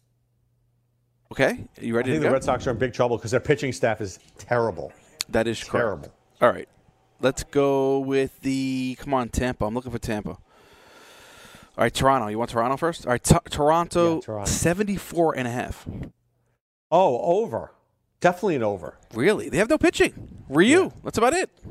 Okay. You ready I to think go? the Red Sox are in big trouble because their pitching staff is terrible. That is terrible. Correct. All right. Let's go with the, come on, Tampa. I'm looking for Tampa. All right, Toronto. You want Toronto first? All right, t- Toronto, Yeah, Toronto. seventy-four and a half. Oh, over. Definitely an over. Really? They have no pitching. Ryu. Yeah. That's about it.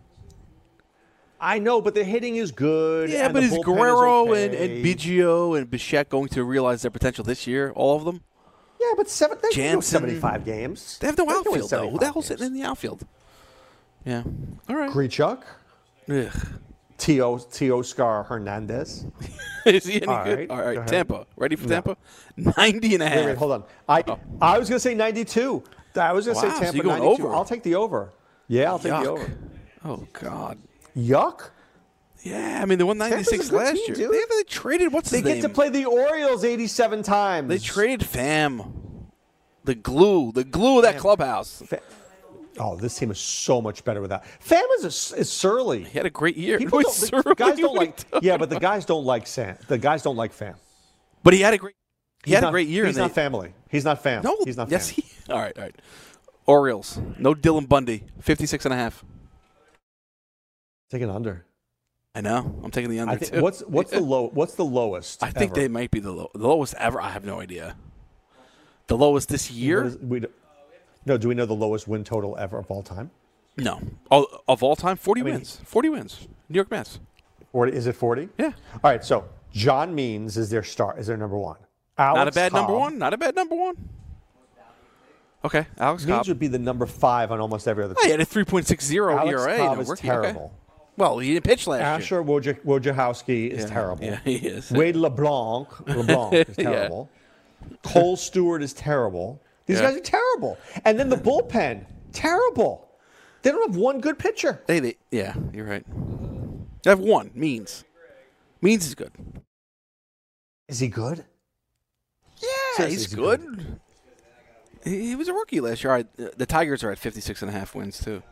I know, but the hitting is good. Yeah, and but the is bullpen Guerrero is and, okay. and Biggio and Bichette going to realize their potential this year? All of them? Yeah, but seven, they can go Jansen. seventy-five games. They have no They can win outfield, though. Who the hell's games. sitting in the outfield? Yeah. All right. Grichuk, Ugh. Tio, Teoscar Hernandez. Is he any All good? right, All go right, ahead. Tampa. Ready for No. Tampa? ninety and a half. Wait, wait, hold on. I Oh. I was going to say ninety-two. I was going to Wow, so say Tampa you're going ninety-two. over. I'll take the over. Yeah, I'll take Yuck. the over. Oh, God. Yuck. Yeah, I mean, they won ninety-six Tampa's a good last team, year. dude. They, they traded, what's They his get name? to play the Orioles eighty-seven times. They traded Pham. The glue. The glue of that clubhouse. Fa- Oh, this team is so much better without. Pham is, a, is surly. He had a great year. People No, don't, he's the, the surly. guys don't What are like. you talking Yeah, but the guys don't like Sam. The guys don't like Pham. But he had a great He He's had not, a great year. He's and not they, family. He's not fam. No, he's not. yes, fam. he. All right, all right. Orioles. No Dylan Bundy. fifty-six and a half. Take an under. I know. I'm taking the under I think, too. what's what's the low? What's the lowest? I think ever? they might be the, low, the lowest ever. I have no idea. The lowest this year? What is- we, don't- no, do we know the lowest win total ever of all time? No. Oh, of all time, forty I mean- wins. forty wins. New York Mets. Forty? Is it forty? Yeah. All right. So John Means is their star. Is their number one. Alex Not a bad number Cobb. one. Not a bad number one. Okay, Alex Means Cobb. would be the number five on almost every other Oh, he team. had a three point six oh Alex E R A. Cobb No is rookie. terrible. Okay. Well, he didn't pitch last year. Asher Woj- Wojciechowski is Yeah, terrible. yeah, he is. Wade LeBlanc, LeBlanc is Yeah. terrible. Cole Stewart is terrible. These Yeah. guys are terrible. And then the bullpen, terrible. They don't have one good pitcher. They, they yeah, you're right. They have one. Means. Means is good. Is he good? Yeah, Seriously, he's is he good. good? He, he was a rookie last year. All right, the Tigers are at fifty-six and a half wins, too.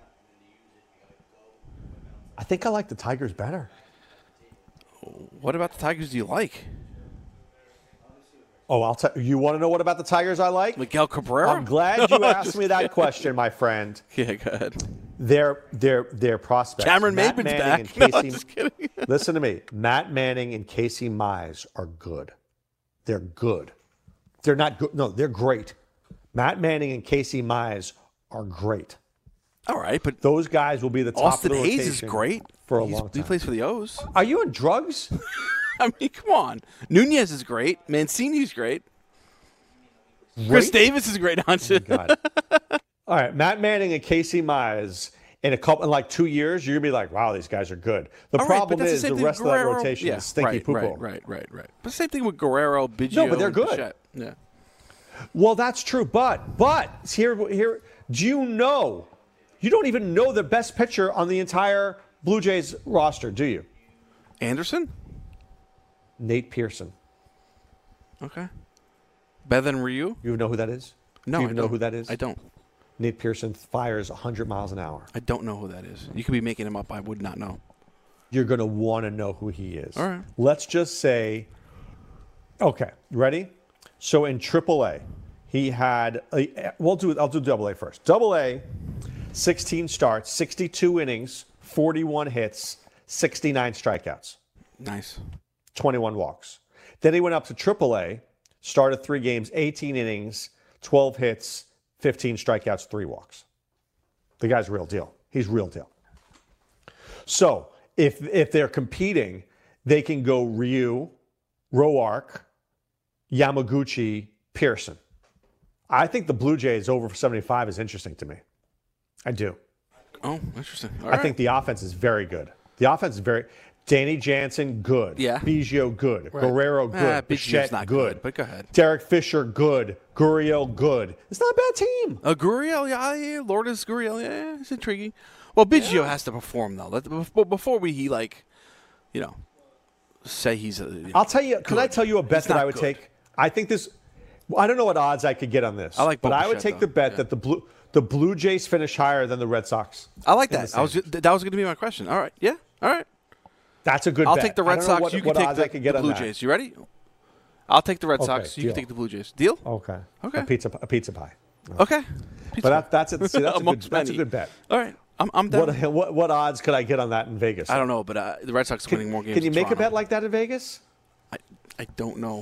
I think I like the Tigers better. What about the Tigers do you like? Oh, I'll tell you. Want to know what about the Tigers I like? Miguel Cabrera? I'm glad you asked me that question, my friend. Yeah, go ahead. Their their their prospects. Cameron Matt Maben's Manning back. And No, Casey, I'm just kidding. Listen to me. Matt Manning and Casey Mize are good. They're good. They're not good. No, they're great. Matt Manning and Casey Mize are great. All right, but those guys will be the top Austin of the Hayes is rotation great for a He's, long time. He plays for the O's. Are you on drugs? I mean, come on. Nunez is great. Mancini's great. Chris Davis is great on oh God. All right, Matt Manning and Casey Mize in a couple in like two years, you're gonna be like, wow, these guys are good. The All problem right, is the, the rest Guerrero, of that rotation yeah, is stinky right, poo right, right, right, right. But same thing with Guerrero, Biggio. No, but they're and good. Bichette. Yeah. Well, that's true, but but here here do you know? You don't even know the best pitcher on the entire Blue Jays roster, do you? Anderson? Nate Pearson. Okay. Better than Ryu? You know who that is? No, do you I even know don't. who that is? I don't. Nate Pearson fires one hundred miles an hour. I don't know who that is. You could be making him up. I would not know. You're going to want to know who he is. All right. Let's just say, okay, ready? So in triple A, he had, a, we'll do, I'll do double A first. Double A, sixteen starts, sixty-two innings, forty-one hits, sixty-nine strikeouts. Nice. twenty-one walks. Then he went up to triple A, started three games, eighteen innings, twelve hits, fifteen strikeouts, three walks. The guy's real deal. He's real deal. So if if they're competing, they can go Ryu, Roark, Yamaguchi, Pearson. I think the Blue Jays over seventy-five is interesting to me. I do. Oh, interesting. All I right. think the offense is very good. The offense is very. Danny Jansen, good. Yeah. Biggio, good. Right. Guerrero, good. Ah, Biggio's Bichette, not good. good, but go ahead. Derek Fisher, good. Gurriel, good. It's not a bad team. Uh, Gurriel, yeah, yeah. Lourdes Gurriel, yeah, it's intriguing. Well, Biggio Yeah. has to perform, though. Let, before, before we, he, like, you know, say he's a. You know, I'll tell you, can I tell you a bet He's that not I would good. take? I think this, I don't know what odds I could get on this. I like but Bo I would Bichette, take though. the bet Yeah. that the Blue the Blue Jays finish higher than the Red Sox. I like in that. the I was standings. that was going to be my question. All right, yeah, all right. That's a good I'll bet. take the I Red don't know Sox. what- you can what take odds the, I could get the on Blue that. Jays. You ready? I'll take the Red Okay, Sox. You deal. can take the Blue Jays. Deal? Okay. Okay. A pizza, a pizza pie. Okay. But that, that's, a, see, that's, a good, Amongst that's a many. good bet. All right, I'm I'm down. What, what, what odds could I get on that in Vegas? I don't know, but uh, the Red Sox are winning more games. Can you than make a Toronto. bet like that in Vegas? I I don't know.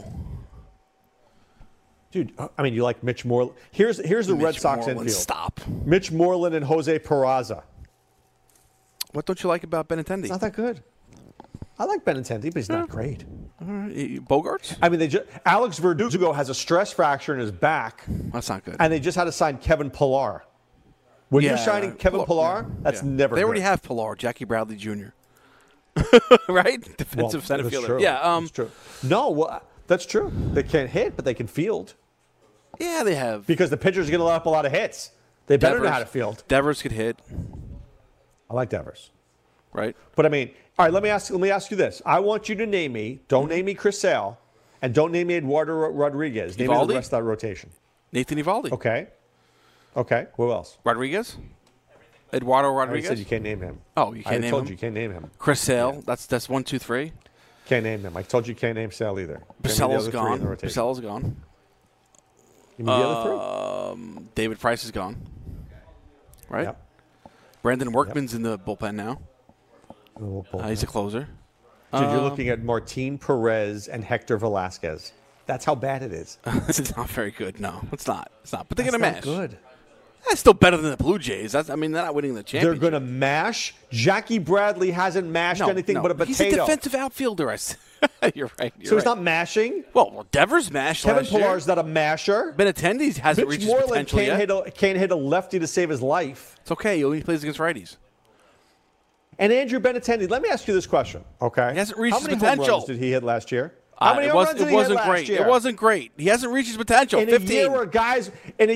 Dude, I mean, you like Mitch Moreland. Here's, here's the Mitch Red Sox Moreland, infield. Stop. Mitch Moreland and Jose Peraza. What don't you like about Benintendi? It's not that good. I like Benintendi, but he's not great. All right. You- Bogarts? I mean, they just, Alex Verdugo has a stress fracture in his back, That's not good. and they just had to sign Kevin Pillar. When you're Yeah, signing Kevin Pillar, yeah, that's yeah. never They good. already have Pilar, Jackie Bradley Junior right? Defensive Well, center that's fielder. true. Yeah. Um. That's true. No, well, that's true. They can't hit, but they can field Yeah, they have. because the pitcher's going to let up a lot of hits. They better know Devers- how to field. Devers could hit, I like Devers. right? But I mean, all right, let me ask let me ask you this. I want you to name me, don't name me Chris Sale, and don't name me Eduardo Ro- Rodriguez. Name me Evaldi? the rest of that rotation. Nathan Evaldi. Okay. Okay. Who else? Rodriguez. Eduardo I already Rodriguez. said you can't name him. Oh, you I can't name told him. you you can't name him. Chris Sale. That's that's one, two, three. Can't name him. I told you you can't name Sale either. Name me the Bacella's other three in gone. the rotation. Bacella's gone. You mean the other Um, David Price is gone. Right. Yep. Brandon Workman's in the bullpen now. three? Oh, Uh, he's a closer. Dude, you're Um, looking at Martin Perez and Hector Velasquez. That's how bad it is. This is not very good. No, it's not. It's not. But they're That's gonna not mash. good. That's still better than the Blue Jays. That's. I mean, they're not winning the They're championship. going to mash. Jackie Bradley hasn't mashed no, anything no. but a potato. He's a defensive outfielder. I s- you're right. You're so he's right. not mashing. Well, well, Devers mashed Kevin last year. Pillar's not a masher. Benintendi hasn't Mitch reached his Moreland potential can't yet. hit, a, can't hit a lefty to save his life. It's okay. He only plays against righties. And Andrew Benintendi, let me ask you this question, okay? He hasn't reached How his many potential. home runs did he hit last year? Uh, How many it home was, runs did it he wasn't hit last great. year? It wasn't great. He hasn't reached his potential. In a Fifteen. year where guys, in a,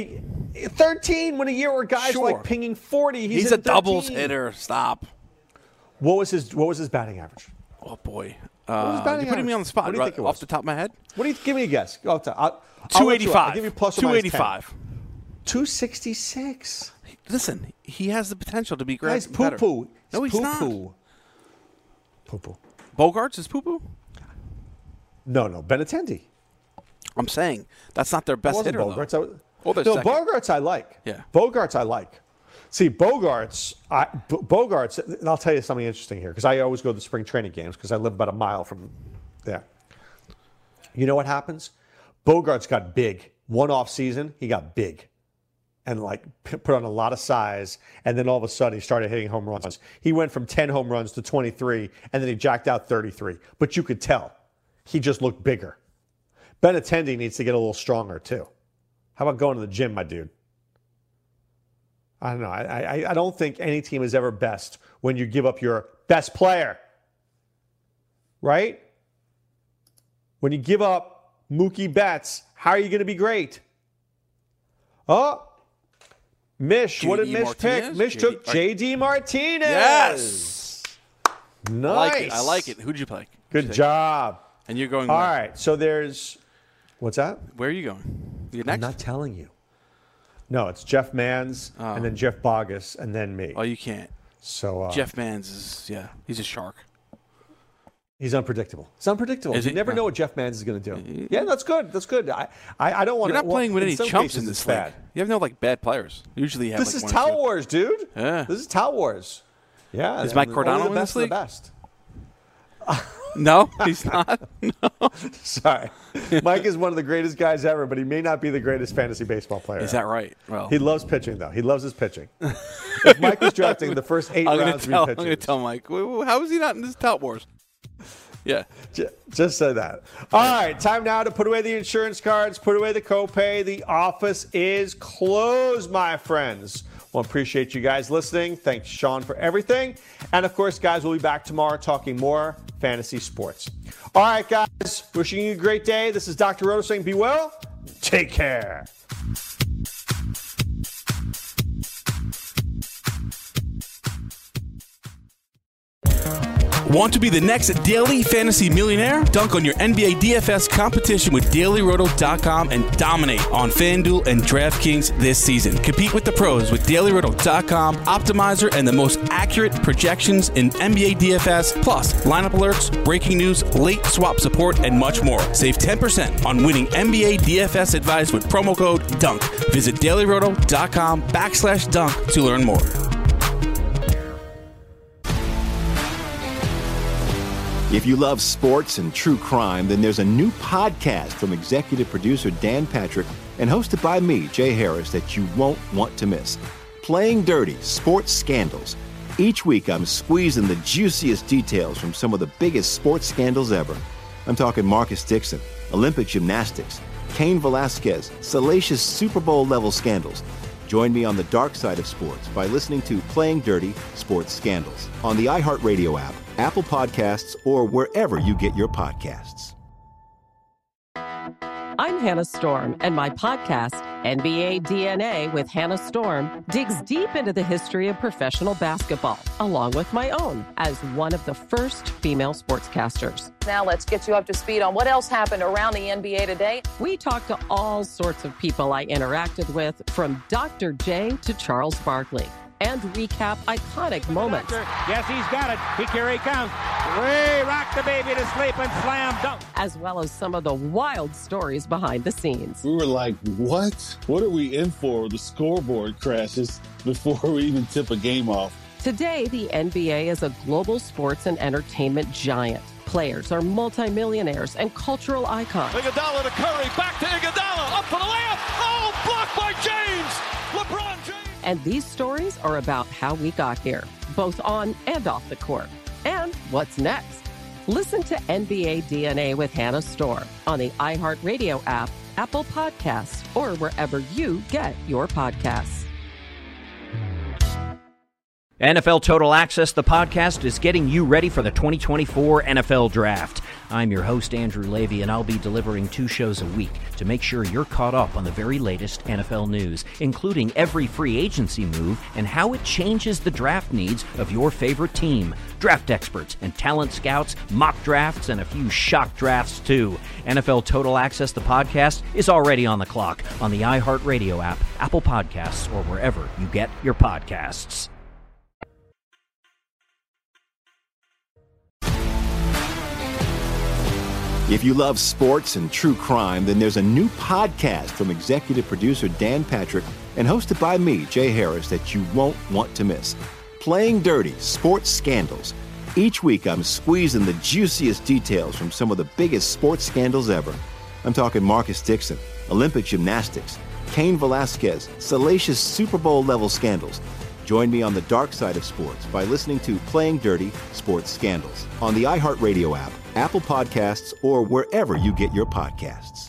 thirteen when a year where guys Sure. like pinging forty. He's, He's at a doubles thirteen. hitter. Stop. What was his What was his batting average? Oh boy. What was his Uh, batting you're putting me average? on the spot. What do you right think it off was? the top of my head. What do you give me a guess? Go to, I'll, I'll Two let you- eighty-five. I'll give you plus or Two minus ten. eighty-five. Two sixty-six. Listen, he has the potential to be great. Guys, poo better. poo. No, he's poo not. poo. Poo poo. Bogarts is poo poo. No, no, Benintendi. I'm saying that's not their best Wasn't hitter. Bogarts. Though. I was- Oh, they're no, second. Bogarts I like. Yeah. Bogarts I like. See, Bogarts, I, B- Bogarts, and I'll tell you something interesting here, because I always go to the spring training games because I live about a mile from there. You know what happens? Bogarts got big. One off season, he got big and like p- put on a lot of size, and then all of a sudden he started hitting home runs. He went from ten home runs to twenty-three, and then he jacked out thirty-three. But you could tell he just looked bigger. Benintendi needs to get a little stronger too. How about going to the gym, my dude? I don't know. I, I, I don't think any team is ever best when you give up your best player. Right? When you give up Mookie Betts, how are you going to be great? Oh, Mish. What did J D Mish pick? Martinez? Mish J D took J D Martinez. Yes. Nice. I like it. I like it. Who'd you play? Good Who'd you job. take? And you're going All where? right. So there's, what's that? Where are you going? You're next? I'm not telling you. No, it's Jeff Manns, Oh. and then Jeff Bogus, and then me. Oh, you can't. So uh, Jeff Manns is, yeah, he's a shark. He's unpredictable. It's unpredictable. Is You he? never know what Jeff Manns is going to do. Yeah, that's good. That's good. I, I, I don't want You're to. not playing with any some chumps cases in this it's league. bad. You have no like bad players. Usually you have This like is one or Tout two. Wars, dude. Yeah. This is Tout Wars. Yeah. Is Mike only Cardano the in best this of the league? best. No, he's not. No. Sorry. Mike is one of the greatest guys ever, but he may not be the greatest fantasy baseball player. Is that right? Well, He loves pitching, though. He loves his pitching. If Mike was drafting the first eight I'm gonna rounds, tell. we I'm pitch gonna tell Mike. "Wait, wait, How is he not in this Tout Wars? Yeah. Just say that. All right, time now to put away the insurance cards, put away the copay. The office is closed, my friends. Well, appreciate you guys listening. Thanks, Sean, for everything. And, of course, guys, we'll be back tomorrow talking more fantasy sports. All right, guys, wishing you a great day. This is Doctor Roto saying be well. Take care. Want to be the next daily fantasy millionaire? Dunk on your N B A D F S competition with Daily Roto dot com and dominate on FanDuel and DraftKings this season. Compete with the pros with Daily Roto dot com, Optimizer, and the most accurate projections in N B A D F S, plus lineup alerts, breaking news, late swap support, and much more. Save ten percent on winning N B A D F S advice with promo code DUNK. Visit Daily Roto dot com backslash dunk to learn more. If you love sports and true crime, then there's a new podcast from executive producer Dan Patrick and hosted by me, Jay Harris, that you won't want to miss. Playing Dirty: Sports Scandals. Each week, I'm squeezing the juiciest details from some of the biggest sports scandals ever. I'm talking Marcus Dixon, Olympic gymnastics, Cain Velasquez, salacious Super Bowl-level scandals. Join me on the dark side of sports by listening to Playing Dirty: Sports Scandals on the iHeartRadio app, Apple Podcasts, or wherever you get your podcasts. I'm Hannah Storm, and my podcast, N B A D N A with Hannah Storm, digs deep into the history of professional basketball, along with my own, as one of the first female sportscasters. Now let's get you up to speed on what else happened around the N B A today. We talked to all sorts of people I interacted with, from Doctor J to Charles Barkley, and recap iconic moments. Yes, he's got it. He here he comes. Way rock the baby to sleep and slam dunk. As well as some of the wild stories behind the scenes. We were like, what? What are we in for? The scoreboard crashes before we even tip a game off. Today, the N B A is a global sports and entertainment giant. Players are multimillionaires and cultural icons. Iguodala to Curry, back to Iguodala, up for the layup. Oh, blocked by James. LeBron James. And these stories are about how we got here, both on and off the court. And what's next? Listen to N B A D N A with Hannah Storm on the iHeartRadio app, Apple Podcasts, or wherever you get your podcasts. N F L Total Access, the podcast, is getting you ready for the twenty twenty-four N F L Draft. I'm your host, Andrew Levy, and I'll be delivering two shows a week to make sure you're caught up on the very latest N F L news, including every free agency move and how it changes the draft needs of your favorite team. Draft experts and talent scouts, mock drafts, and a few shock drafts, too. N F L Total Access, the podcast, is already on the clock on the iHeartRadio app, Apple Podcasts, or wherever you get your podcasts. If you love sports and true crime, then there's a new podcast from executive producer Dan Patrick and hosted by me, Jay Harris, that you won't want to miss. Playing Dirty: Sports Scandals. Each week, I'm squeezing the juiciest details from some of the biggest sports scandals ever. I'm talking Marcus Dixon, Olympic gymnastics, Cain Velasquez, salacious Super Bowl-level scandals. Join me on the dark side of sports by listening to Playing Dirty: Sports Scandals on the iHeartRadio app, Apple Podcasts, or wherever you get your podcasts.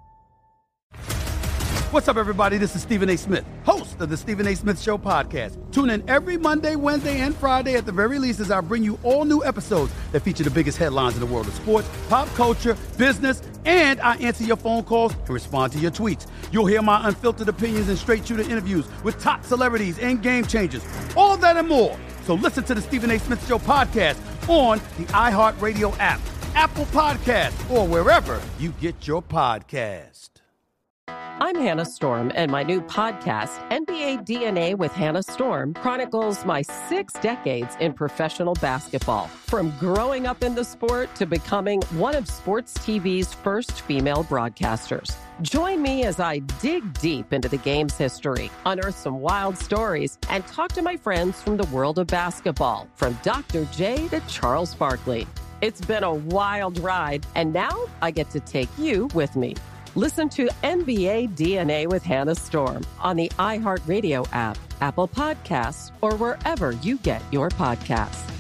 What's up, everybody? This is Stephen A. Smith, host of the Stephen A. Smith Show podcast. Tune in every Monday, Wednesday, and Friday at the very least as I bring you all new episodes that feature the biggest headlines in the world of sports, pop culture, business, and I answer your phone calls and respond to your tweets. You'll hear my unfiltered opinions and straight-shooter interviews with top celebrities and game changers. All that and more. So listen to the Stephen A. Smith Show podcast on the iHeartRadio app, Apple Podcasts, or wherever you get your podcast. I'm Hannah Storm, and my new podcast, N B A D N A with Hannah Storm, chronicles my six decades in professional basketball. From growing up in the sport to becoming one of sports T V's first female broadcasters. Join me as I dig deep into the game's history, unearth some wild stories, and talk to my friends from the world of basketball, from Doctor J to Charles Barkley. It's been a wild ride, and now I get to take you with me. Listen to N B A D N A with Hannah Storm on the iHeartRadio app, Apple Podcasts, or wherever you get your podcasts.